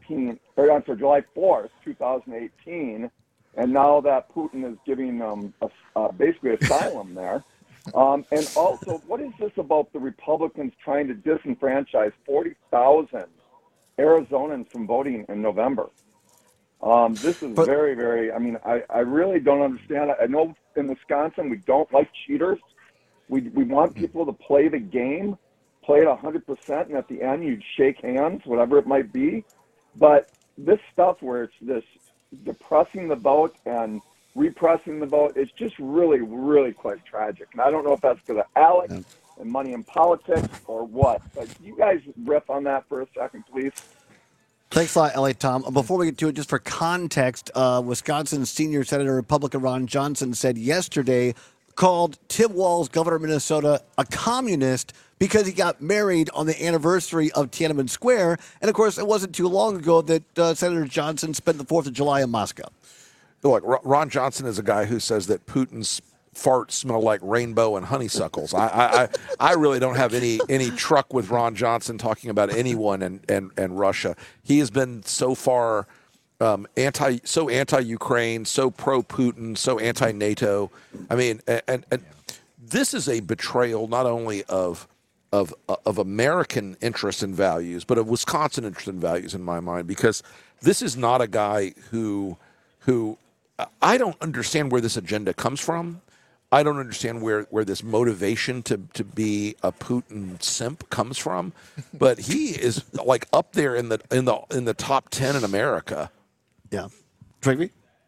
2018, and now that Putin is giving them basically asylum there? And also, what is this about the Republicans trying to disenfranchise 40,000 Arizonans from voting in November? This is very, very, I really don't understand. I know in Wisconsin we don't like cheaters. We want people to play the game, play it 100%, and at the end you'd shake hands, whatever it might be. But this stuff where it's this depressing the vote and repressing the vote, it's just really, really quite tragic. And I don't know if that's because of Alex and money in politics or what. But you guys riff on that for a second, please. Thanks a lot, L.A. Tom. Before we get to it, just for context, Wisconsin senior Senator Republican Ron Johnson said yesterday, called Tim Walz, governor of Minnesota, a communist because he got married on the anniversary of Tiananmen Square. And, of course, it wasn't too long ago that Senator Johnson spent the 4th of July in Moscow. Look, Ron Johnson is a guy who says that Putin's farts smell like rainbow and honeysuckles. I really don't have any truck with Ron Johnson talking about anyone and Russia. He has been so far anti-Ukraine, so pro-Putin, so anti-NATO. I mean, and this is a betrayal not only of American interests and values, but of Wisconsin interests and values in my mind, because this is not a guy who I don't understand where this agenda comes from. I don't understand where this motivation to be a Putin simp comes from, but he is like up there in the top 10 in America. Yeah, Trygve?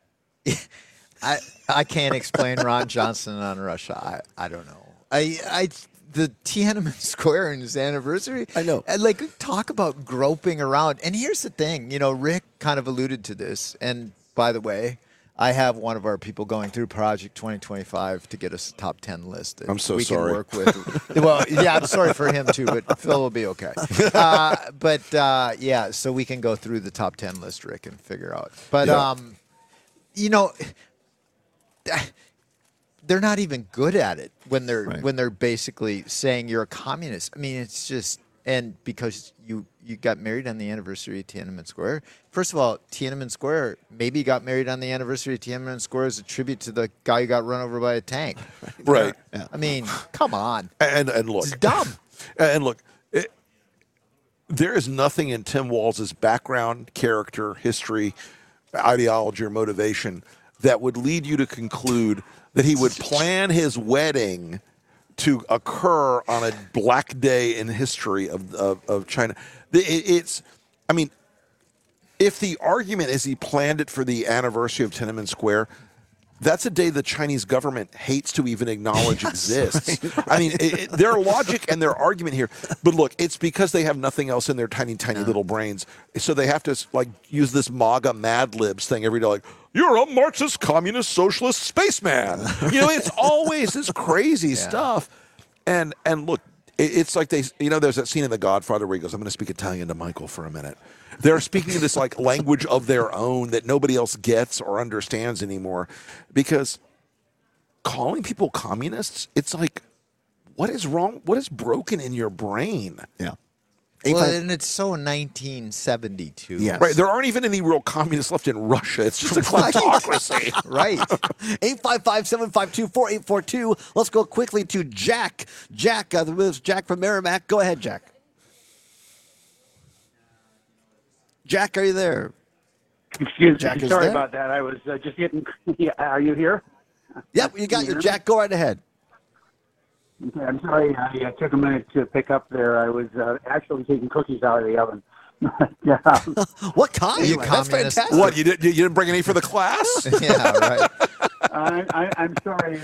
I can't explain Ron Johnson on Russia. I don't know. The Tiananmen Square and his anniversary. I know. Talk about groping around. And here's the thing. Rick kind of alluded to this. And by the way, I have one of our people going through Project 2025 to get us a top 10 list. I'm so we sorry. Can work with. Well, yeah, I'm sorry for him too, but Phil will be okay. Yeah, so we can go through the top 10 list, Rick, and figure out. But they're not even good at it when they're basically saying you're a communist. I mean, it's just because you got married on the anniversary of Tiananmen Square. First of all, Tiananmen Square maybe got married on the anniversary of Tiananmen Square as a tribute to the guy who got run over by a tank. Right. Yeah. I mean, come on. And look, it's dumb. And look, there is nothing in Tim Walz's background, character, history, ideology, or motivation that would lead you to conclude that he would plan his wedding to occur on a black day in history of China. I mean, if the argument is he planned it for the anniversary of Tiananmen Square, that's a day the Chinese government hates to even acknowledge exists. Right. I mean, their logic and their argument here. But look, it's because they have nothing else in their tiny little brains. So they have to use this MAGA Mad Libs thing every day. Like, you're a Marxist, communist, socialist spaceman. It's always this crazy stuff. And look, it's like there's that scene in The Godfather where he goes, I'm going to speak Italian to Michael for a minute. They're speaking this language of their own that nobody else gets or understands anymore, because calling people communists, it's like, what is wrong? What is broken in your brain? Yeah. Well, and it's so 1972. Yes. Right. There aren't even any real communists left in Russia. It's just a kleptocracy. Right. 855-752-4842. Let's go quickly to Jack. Jack from Merrimack. Go ahead, Jack. Jack, are you there? Excuse Jack me. is Sorry there? about that. I was just getting. Are you here? Yep, you got your Jack. Go right ahead. Okay, I'm sorry. I took a minute to pick up there. I was actually taking cookies out of the oven. What kind? Anyway, That's fantastic. What, you didn't bring any for the class? Yeah, right. I'm sorry.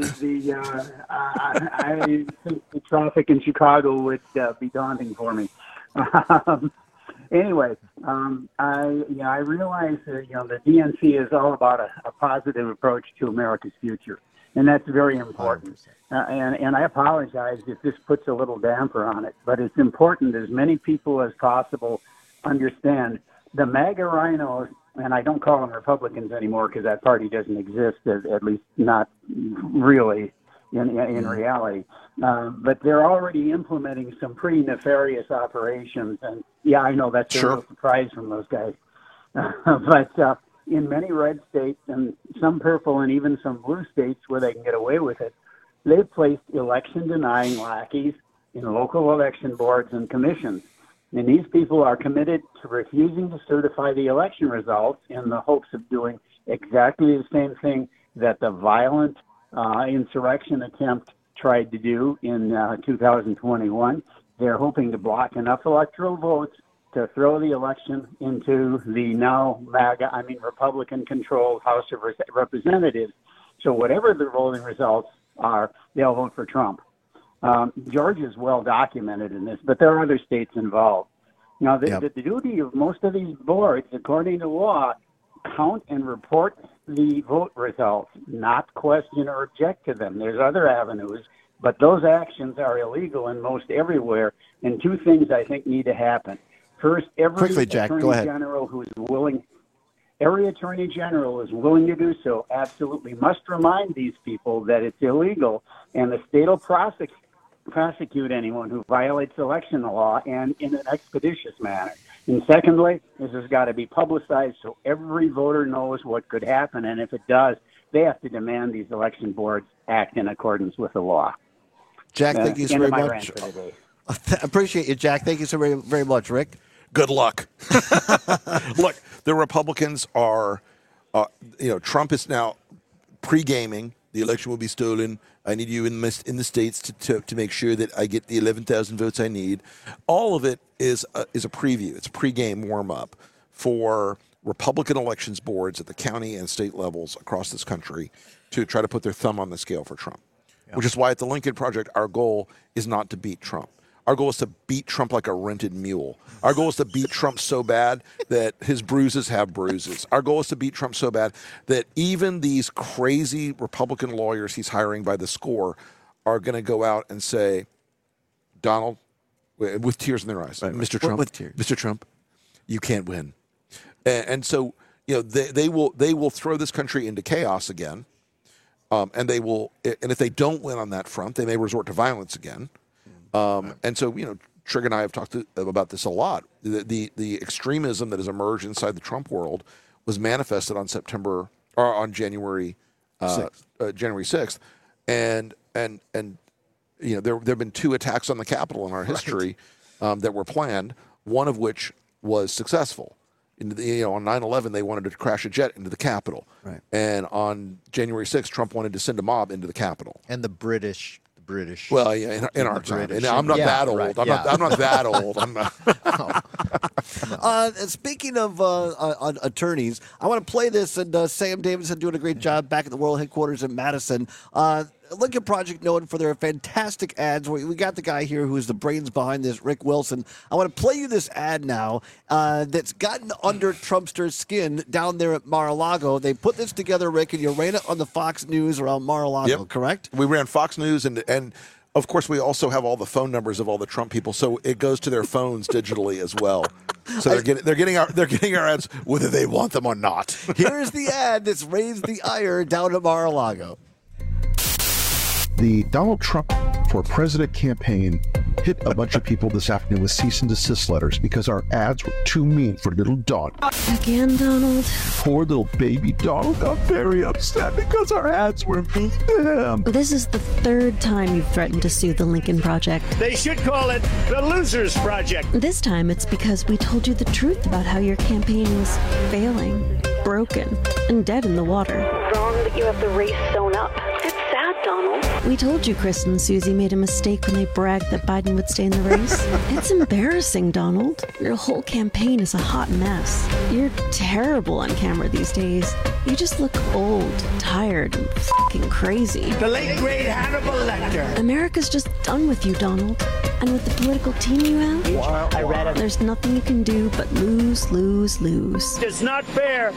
I think the traffic in Chicago would be daunting for me. Anyway, I realize that the DNC is all about a positive approach to America's future, and that's very important. And I apologize if this puts a little damper on it, but it's important as many people as possible understand the MAGA rhinos, and I don't call them Republicans anymore because that party doesn't exist, at least not really in reality. But they're already implementing some pretty nefarious operations. And, yeah, I know that's a real surprise from those guys. But in many red states and some purple and even some blue states where they can get away with it, they've placed election-denying lackeys in local election boards and commissions. And these people are committed to refusing to certify the election results in the hopes of doing exactly the same thing that the violent insurrection attempt tried to do in 2021. They're hoping to block enough electoral votes to throw the election into the now Republican-controlled House of Representatives. So whatever the voting results are, they'll vote for Trump. Georgia's well documented in this, but there are other states involved. Now, the duty of most of these boards, according to law, count and report the vote results, not question or object to them. There's other avenues, but those actions are illegal in most everywhere. And two things I think need to happen. First, every attorney general who's willing to do so absolutely must remind these people that it's illegal, and the state will prosecute anyone who violates election law, and in an expeditious manner. And secondly, this has got to be publicized so every voter knows what could happen, and if it does, they have to demand these election boards act in accordance with the law. Jack, thank you so very much. I appreciate you, Jack. Thank you so very, very much, Rick. Good luck. Look, the Republicans are, Trump is now pre-gaming. The election will be stolen. I need you in the states to make sure that I get the 11,000 votes I need. All of it is a preview. It's a pre-game warm-up for Republican elections boards at the county and state levels across this country to try to put their thumb on the scale for Trump, which is why at the Lincoln Project, our goal is not to beat Trump. Our goal is to beat Trump like a rented mule. Our goal is to beat Trump so bad that his bruises have bruises. Our goal is to beat Trump so bad that even these crazy Republican lawyers he's hiring by the score are going to go out and say, Donald, with tears in their eyes, Mr. Trump, Mr. Trump, you can't win. And so, they will throw this country into chaos again. And if they don't win on that front, they may resort to violence again. And so, Trig and I have talked about this a lot. The extremism that has emerged inside the Trump world was manifested on January 6th. And there have been 2 attacks on the Capitol in our history that were planned, one of which was successful. On 9/11, they wanted to crash a jet into the Capitol. Right. And on January 6th, Trump wanted to send a mob into the Capitol. And the British. Well, yeah, in our time. And I'm not that old. Right, I'm not that old. I'm not. Speaking of attorneys, I want to play this, and Sam Davidson doing a great job back at the World Headquarters in Madison. Lincoln Project known for their fantastic ads. We got the guy here who's the brains behind this, Rick Wilson. I want to play you this ad now that's gotten under Trumpster's skin down there at Mar-a-Lago. They put this together, Rick, and you ran it on the Fox News around Mar-a-Lago, correct? We ran Fox News, and of course, we also have all the phone numbers of all the Trump people, so it goes to their phones digitally as well. So they're getting our ads whether they want them or not. Here's the ad that's raised the ire down at Mar-a-Lago. The Donald Trump for President campaign hit a bunch of people this afternoon with cease and desist letters because our ads were too mean for little Don. Again, Donald? Poor little baby Donald got very upset because our ads were mean to him. This is the 3rd time you've threatened to sue the Lincoln Project. They should call it the Losers Project. This time it's because we told you the truth about how your campaign was failing, broken, and dead in the water. Wrong that you have the race sewn up. It's sad, Donald. We told you Chris and Susie made a mistake when they bragged that Biden would stay in the race. It's embarrassing, Donald. Your whole campaign is a hot mess. You're terrible on camera these days. You just look old, tired, and fucking crazy. The late great Hannibal Lecter. America's just done with you, Donald. And with the political team you have, I read it. There's nothing you can do but lose, lose, lose. It's not fair.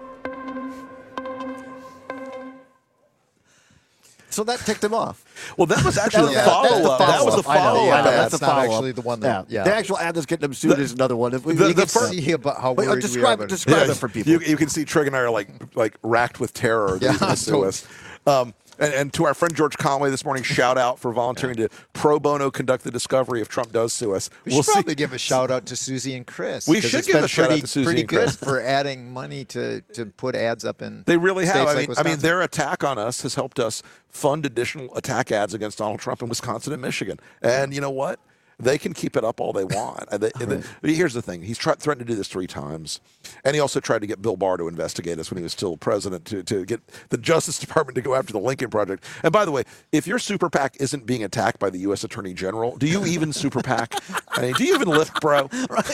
So that ticked him off. Well, that was actually the follow-up. That was the follow-up. That's not actually the one that. The actual ad that's getting them sued is another one. You can see about how worried describe we are. Describe it for people. You can see Trig and I are like racked with terror. To us. And to our friend George Conway this morning, shout out for volunteering to pro bono conduct the discovery if Trump does sue us. We'll probably give a shout out to Susie and Chris. We should give a shout out to Susie pretty and Chris good for adding money to put ads up in. They really have. Like I mean, their attack on us has helped us fund additional attack ads against Donald Trump in Wisconsin and Michigan. And you know what? They can keep it up all they want. Here's the thing. He's threatened to do this 3 times. And he also tried to get Bill Barr to investigate us when he was still president to get the Justice Department to go after the Lincoln Project. And by the way, if your super PAC isn't being attacked by the U.S. Attorney General, do you even super PAC? I mean, do you even lift, bro?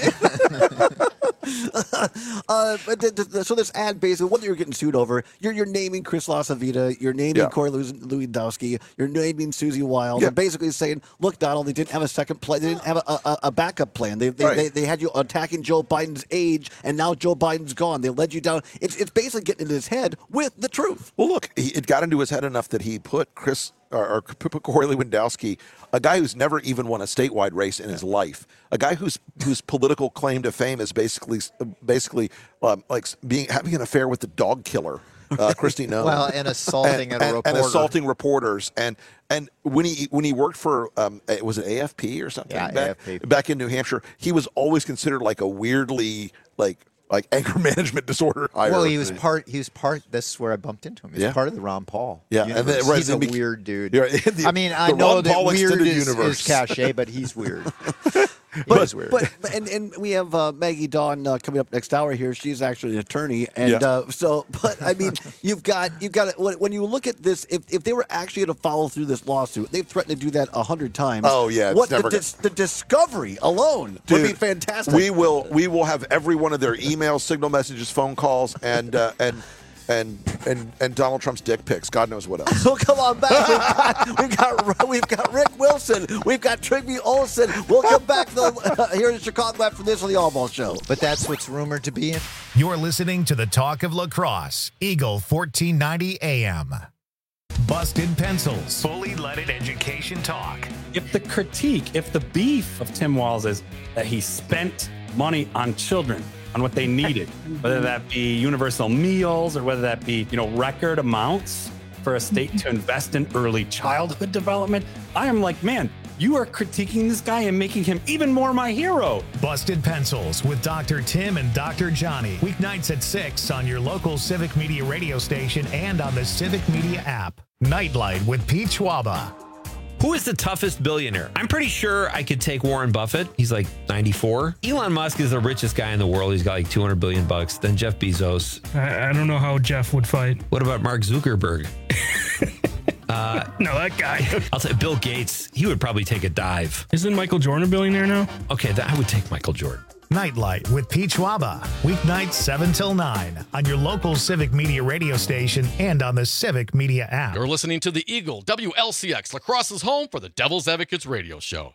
So this ad, basically, what you're getting sued over, you're naming Chris LaCivita, you're naming Corey Lewandowski, you're naming Susie Wild. They're basically saying, look, Donald, they didn't have a second plan. They didn't have a backup plan. They had you attacking Joe Biden's age, and now Joe Biden's gone. They led you down. It's basically getting into his head with the truth. Well, look, it got into his head enough that he put Corey Lewandowski, a guy who's never even won a statewide race in his life, a guy whose political claim to fame is basically like having an affair with the dog killer, Kristi Noem. Well, and assaulting a reporter. And assaulting reporters. And when he worked for, was it AFP or something? Yeah, AFP. Back in New Hampshire, he was always considered like a weirdly, like anger management disorder hire. Well, he was part. This is where I bumped into him. He was part of the Ron Paul. Yeah, universe. He's a weird dude. I mean, I know Ron that Paul weird is cachet, but he's weird. But we have Maggie Dawn coming up next hour here. She's actually an attorney, and but I mean, you've got when you look at this, if they were actually going to follow through this lawsuit, they've threatened to do that 100 times. Oh yeah, the discovery alone would be fantastic. We will have every one of their emails, signal messages, phone calls, and and Donald Trump's dick pics. God knows what else. Oh, come on back. We've got Rick Wilson. We've got Trygve Olsen. We'll come back here in Chicago after this on the All Ball Show. But that's what's rumored to be in. You're listening to the Talk of Lacrosse, Eagle 1490 AM. Busted Pencils, fully leaded education talk. If the beef of Tim Walz is that he spent money on children, on what they needed, whether that be universal meals or whether that be, record amounts for a state to invest in early childhood development, I am like, man, you are critiquing this guy and making him even more my hero. Busted Pencils with Dr. Tim and Dr. Johnny. Weeknights at 6 on your local Civic Media radio station and on the Civic Media app. Nightlight with Pete Schwaba. Who is the toughest billionaire? I'm pretty sure I could take Warren Buffett. He's like 94. Elon Musk is the richest guy in the world. He's got like $200 billion. Then Jeff Bezos. I don't know how Jeff would fight. What about Mark Zuckerberg? No, that guy. I'll say Bill Gates. He would probably take a dive. Isn't Michael Jordan a billionaire now? Okay, I would take Michael Jordan. Nightlight with Pete Schwaba. Weeknights 7 till 9 on your local Civic Media radio station and on the Civic Media app. You're listening to the Eagle WLCX, Lacrosse's home for the Devil's Advocates radio show.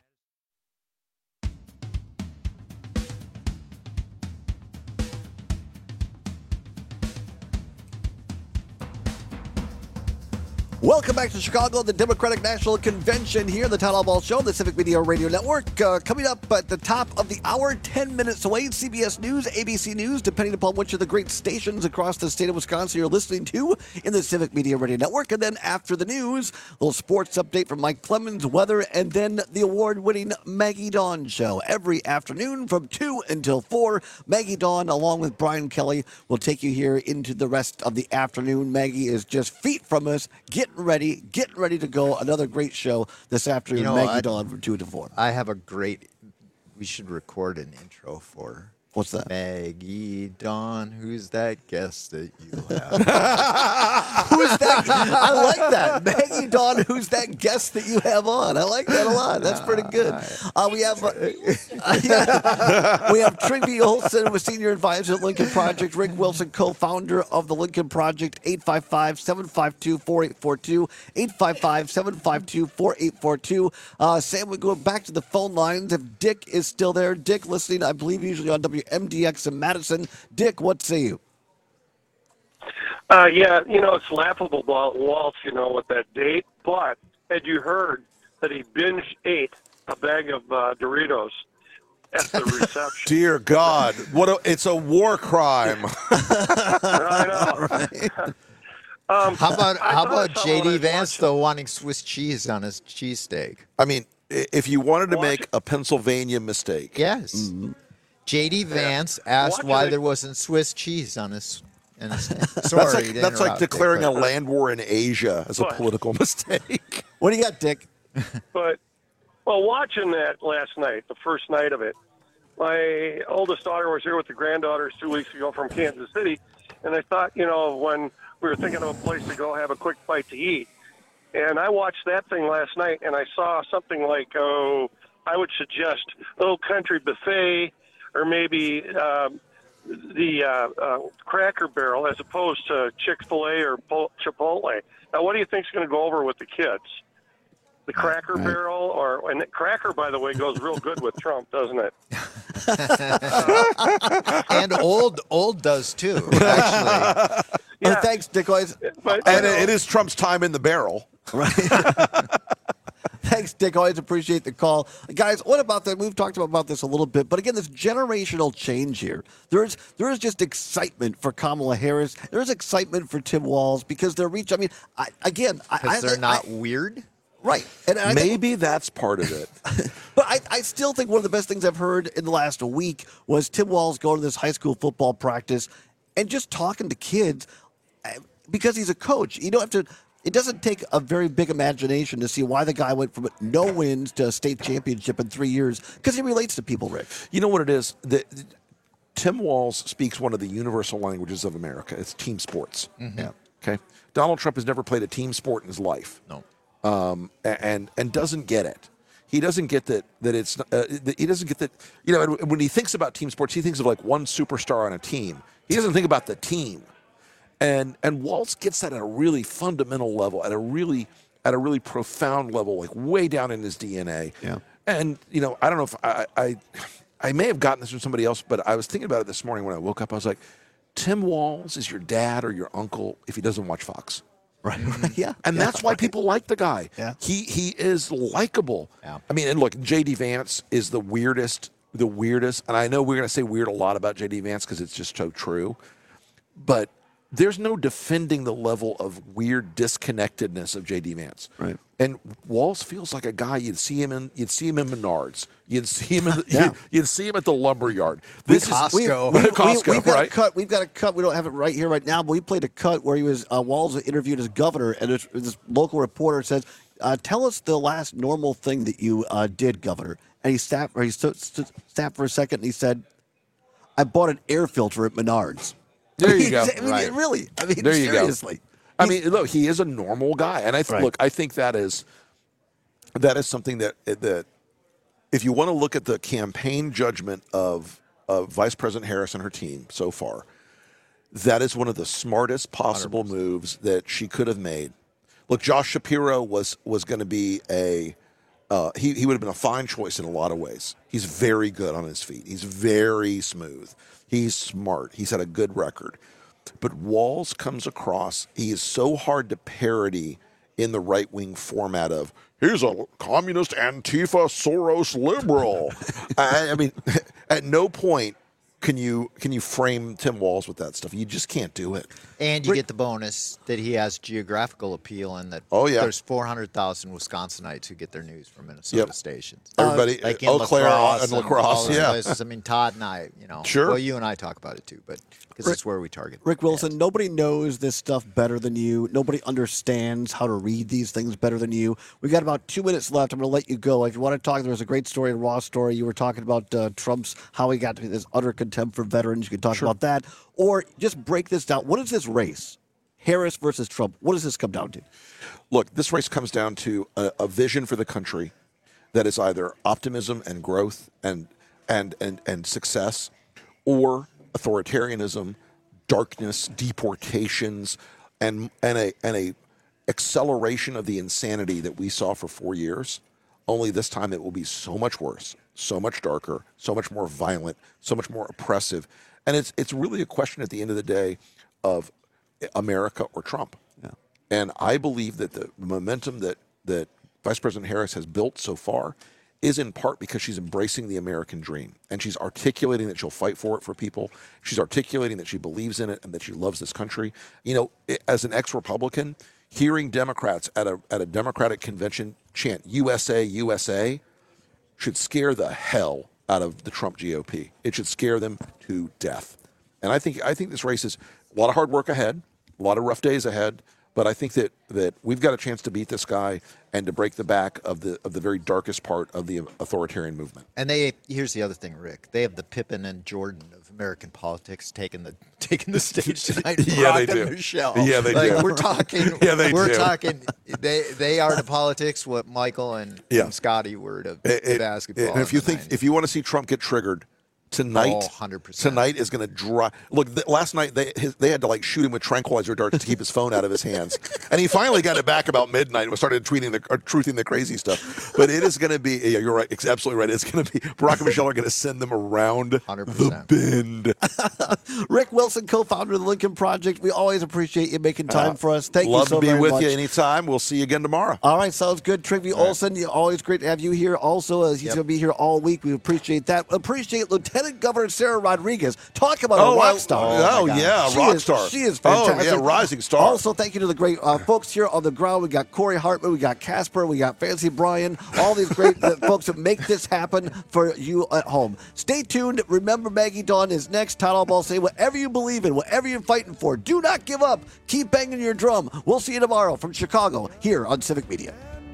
Welcome back to Chicago, the Democratic National Convention here, the Town Hall Ball Show, the Civic Media Radio Network. Coming up at the top of the hour, 10 minutes away, CBS News, ABC News, depending upon which of the great stations across the state of Wisconsin you're listening to in the Civic Media Radio Network. And then after the news, a little sports update from Mike Clemens, weather, and then the award-winning Maggie Dawn Show. Every afternoon from 2 until 4, Maggie Dawn, along with Brian Kelly, will take you here into the rest of the afternoon. Maggie is just feet from us, getting ready to go. Another great show this afternoon. Maggie Dawn from 2 to 4. I have we should record an intro for. What's that? Maggie Dawn, who's that guest that you have? Who's that? I like that. Maggie Dawn, who's that guest that you have on? I like that a lot. That's pretty good. We have Trygve Olsen, a senior advisor at Lincoln Project. Rick Wilson, co-founder of the Lincoln Project. 855-752-4842. 855-752-4842. Sam, we go back to the phone lines. If Dick is still there, Dick listening, I believe, usually on WMDX in Madison. Dick, what say you? It's laughable, Waltz, with that date. But had you heard that he binge ate a bag of Doritos at the reception? Dear God, it's a war crime. I know. Right. How about J.D. Vance, though, wanting Swiss cheese on his cheesesteak? I mean, if you wanted to make a Pennsylvania mistake. Yes. Mm-hmm. J.D. Vance asked why there wasn't Swiss cheese on his Sorry, that's like declaring a land war in Asia as a political mistake. What do you got, Dick? But, watching that last night, the first night of it, my oldest daughter was here with the granddaughters 2 weeks ago from Kansas City, and I thought, when we were thinking of a place to go have a quick bite to eat, and I watched that thing last night, and I saw something like, I would suggest Old Country Buffet, or maybe the Cracker Barrel as opposed to Chick-fil-A or Chipotle. Now, what do you think is going to go over with the kids? The Cracker Barrel, and Cracker, by the way, goes real good with Trump, doesn't it? And old does too, actually. Yeah. Thanks, Dick. And it is Trump's time in the barrel. Right. Thanks, Dick. Always appreciate the call. Guys, what about that? We've talked about this a little bit, but again, this generational change here. There is just excitement for Kamala Harris. There's excitement for Tim Walz because they're reaching. I mean, because they're not weird. Right. And maybe that's part of it. But I still think one of the best things I've heard in the last week was Tim Walz going to this high school football practice and just talking to kids because he's a coach. You don't have to. It doesn't take a very big imagination to see why the guy went from no wins to a state championship in 3 years, because he relates to people, Rick. You know what it is? Tim Walz speaks one of the universal languages of America. It's team sports. Mm-hmm. Yeah. Okay. Donald Trump has never played a team sport in his life. No. And doesn't get it. He doesn't get that it's. He doesn't get that. When he thinks about team sports, he thinks of like one superstar on a team. He doesn't think about the team. And Walz gets that at a really fundamental level, at a really profound level, like way down in his DNA. Yeah. And I don't know if I may have gotten this from somebody else, but I was thinking about it this morning when I woke up. I was like, Tim Walz is your dad or your uncle if he doesn't watch Fox. Right. Yeah. And that's why people like the guy. Yeah. He is likable. Yeah. I mean, and look, J.D. Vance is the weirdest. And I know we're going to say weird a lot about J.D. Vance because it's just so true. But there's no defending the level of weird disconnectedness of J.D. Vance. Right. And Walz feels like a guy you'd see him in Menards. You'd see him you'd see him at the lumber yard. Costco. We've got right? a cut. We've got a cut. We don't have it right here right now, but we played a cut where he was Walz was interviewed as governor, and this local reporter says, "Tell us the last normal thing that you did, governor." And he stopped for a second, and he said, "I bought an air filter at Menards." There you go. I mean, really. I mean, there you seriously. Go. I mean, look, he is a normal guy, and I think that is something that if you want to look at the campaign judgment of Vice President Harris and her team so far, that is one of the smartest possible 100%. Moves that she could have made. Look, Josh Shapiro was going to be he would have been a fine choice in a lot of ways. He's very good on his feet. He's very smooth. He's smart. He's had a good record. But Walz comes across, he is so hard to parody in the right-wing format of, he's a communist Antifa Soros liberal. I mean, at no point can you frame Tim Walz with that stuff. You just can't do it. And you get the bonus that he has geographical appeal and that there's 400,000 Wisconsinites who get their news from Minnesota stations. Everybody, like in Eau Claire and La Crosse, places. I mean, Todd and I, Sure. Well, you and I talk about it too, but because it's where we target. Rick Wilson, nobody knows this stuff better than you. Nobody understands how to read these things better than you. We've got about 2 minutes left. I'm going to let you go. If you want to talk, there was a great story in Raw Story. You were talking about Trump's, how he got to this utter contempt for veterans. You can talk about that. Or just break this down. What is this race? Harris versus Trump. What does this come down to? Look, this race comes down to a vision for the country that is either optimism and growth and success, or authoritarianism, darkness, deportations, and a acceleration of the insanity that we saw for 4 years. Only this time it will be so much worse, so much darker, so much more violent, so much more oppressive. And it's really a question at the end of the day of America or Trump. Yeah. And I believe that the momentum that Vice President Harris has built so far is in part because she's embracing the American dream. And she's articulating that she'll fight for it for people. She's articulating that she believes in it and that she loves this country. As an ex-Republican, hearing Democrats at a Democratic convention chant USA, USA should scare the hell out of the Trump GOP. It should scare them to death. And I think this race is a lot of hard work ahead, a lot of rough days ahead, but I think that we've got a chance to beat this guy and to break the back of the very darkest part of the authoritarian movement. And here's the other thing, Rick. They have the Pippen and Jordan of American politics taking the stage tonight. Yeah, Brock they do. And Michelle. Yeah, they do. We're talking. Yeah, they we're do. talking. They are to politics what Michael and Scotty were to basketball. And if you want to see Trump get triggered, tonight, 100%. Tonight is going to draw. Look, last night they had to shoot him with tranquilizer darts to keep his phone out of his hands, and he finally got it back about midnight and started truthing the crazy stuff. But it is going to be. Yeah, you're right. It's absolutely right. It's going to be. Barack and Michelle are going to send them around 100%. the bend. Rick Wilson, co-founder of the Lincoln Project. We always appreciate you making time for us. Thank you so very much. Love to be with you anytime. We'll see you again tomorrow. All right, sounds good. Trivia Olson, always great to have you here. Also, he's going to be here all week. We appreciate that. Appreciate Lieutenant Governor Sarah Rodriguez. Talk about a rock star. Rock star. She is fantastic. Oh, yeah, rising star. Also, thank you to the great folks here on the ground. We got Corey Hartman, we got Casper, we got Fancy Brian, all these great folks that make this happen for you at home. Stay tuned. Remember, Maggie Dawn is next. Todd Albaugh say, whatever you believe in, whatever you're fighting for, do not give up. Keep banging your drum. We'll see you tomorrow from Chicago here on Civic Media.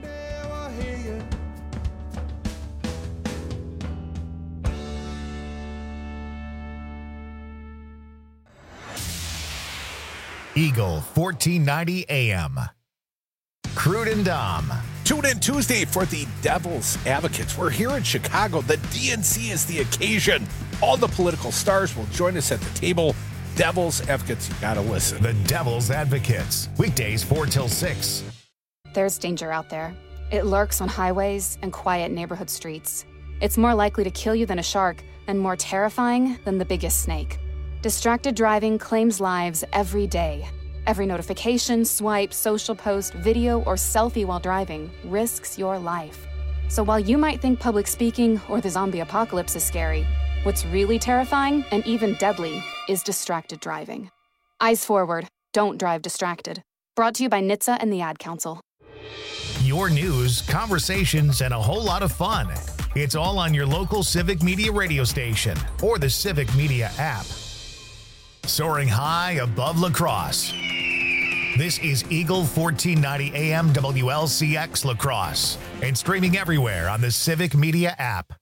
Eagle 1490 AM. Crude and Dom. Tune in Tuesday for the Devil's Advocates. We're here in Chicago. The DNC is the occasion. All the political stars will join us at the table Devil's Advocates, you gotta listen. The Devil's Advocates, weekdays 4 till 6. There's danger out there. It lurks on highways and quiet neighborhood streets. It's more likely to kill you than a shark, and more terrifying than the biggest snake. Distracted driving claims lives every day. Every notification, swipe, social post, video, or selfie while driving risks your life. So while you might think public speaking or the zombie apocalypse is scary, what's really terrifying and even deadly is distracted driving. Eyes forward, don't drive distracted. Brought to you by NHTSA and the Ad Council. Your news, conversations, and a whole lot of fun. It's all on your local Civic Media radio station or the Civic Media app. Soaring high above La Crosse. This is Eagle 1490 AM WLCX La Crosse and streaming everywhere on the Civic Media app.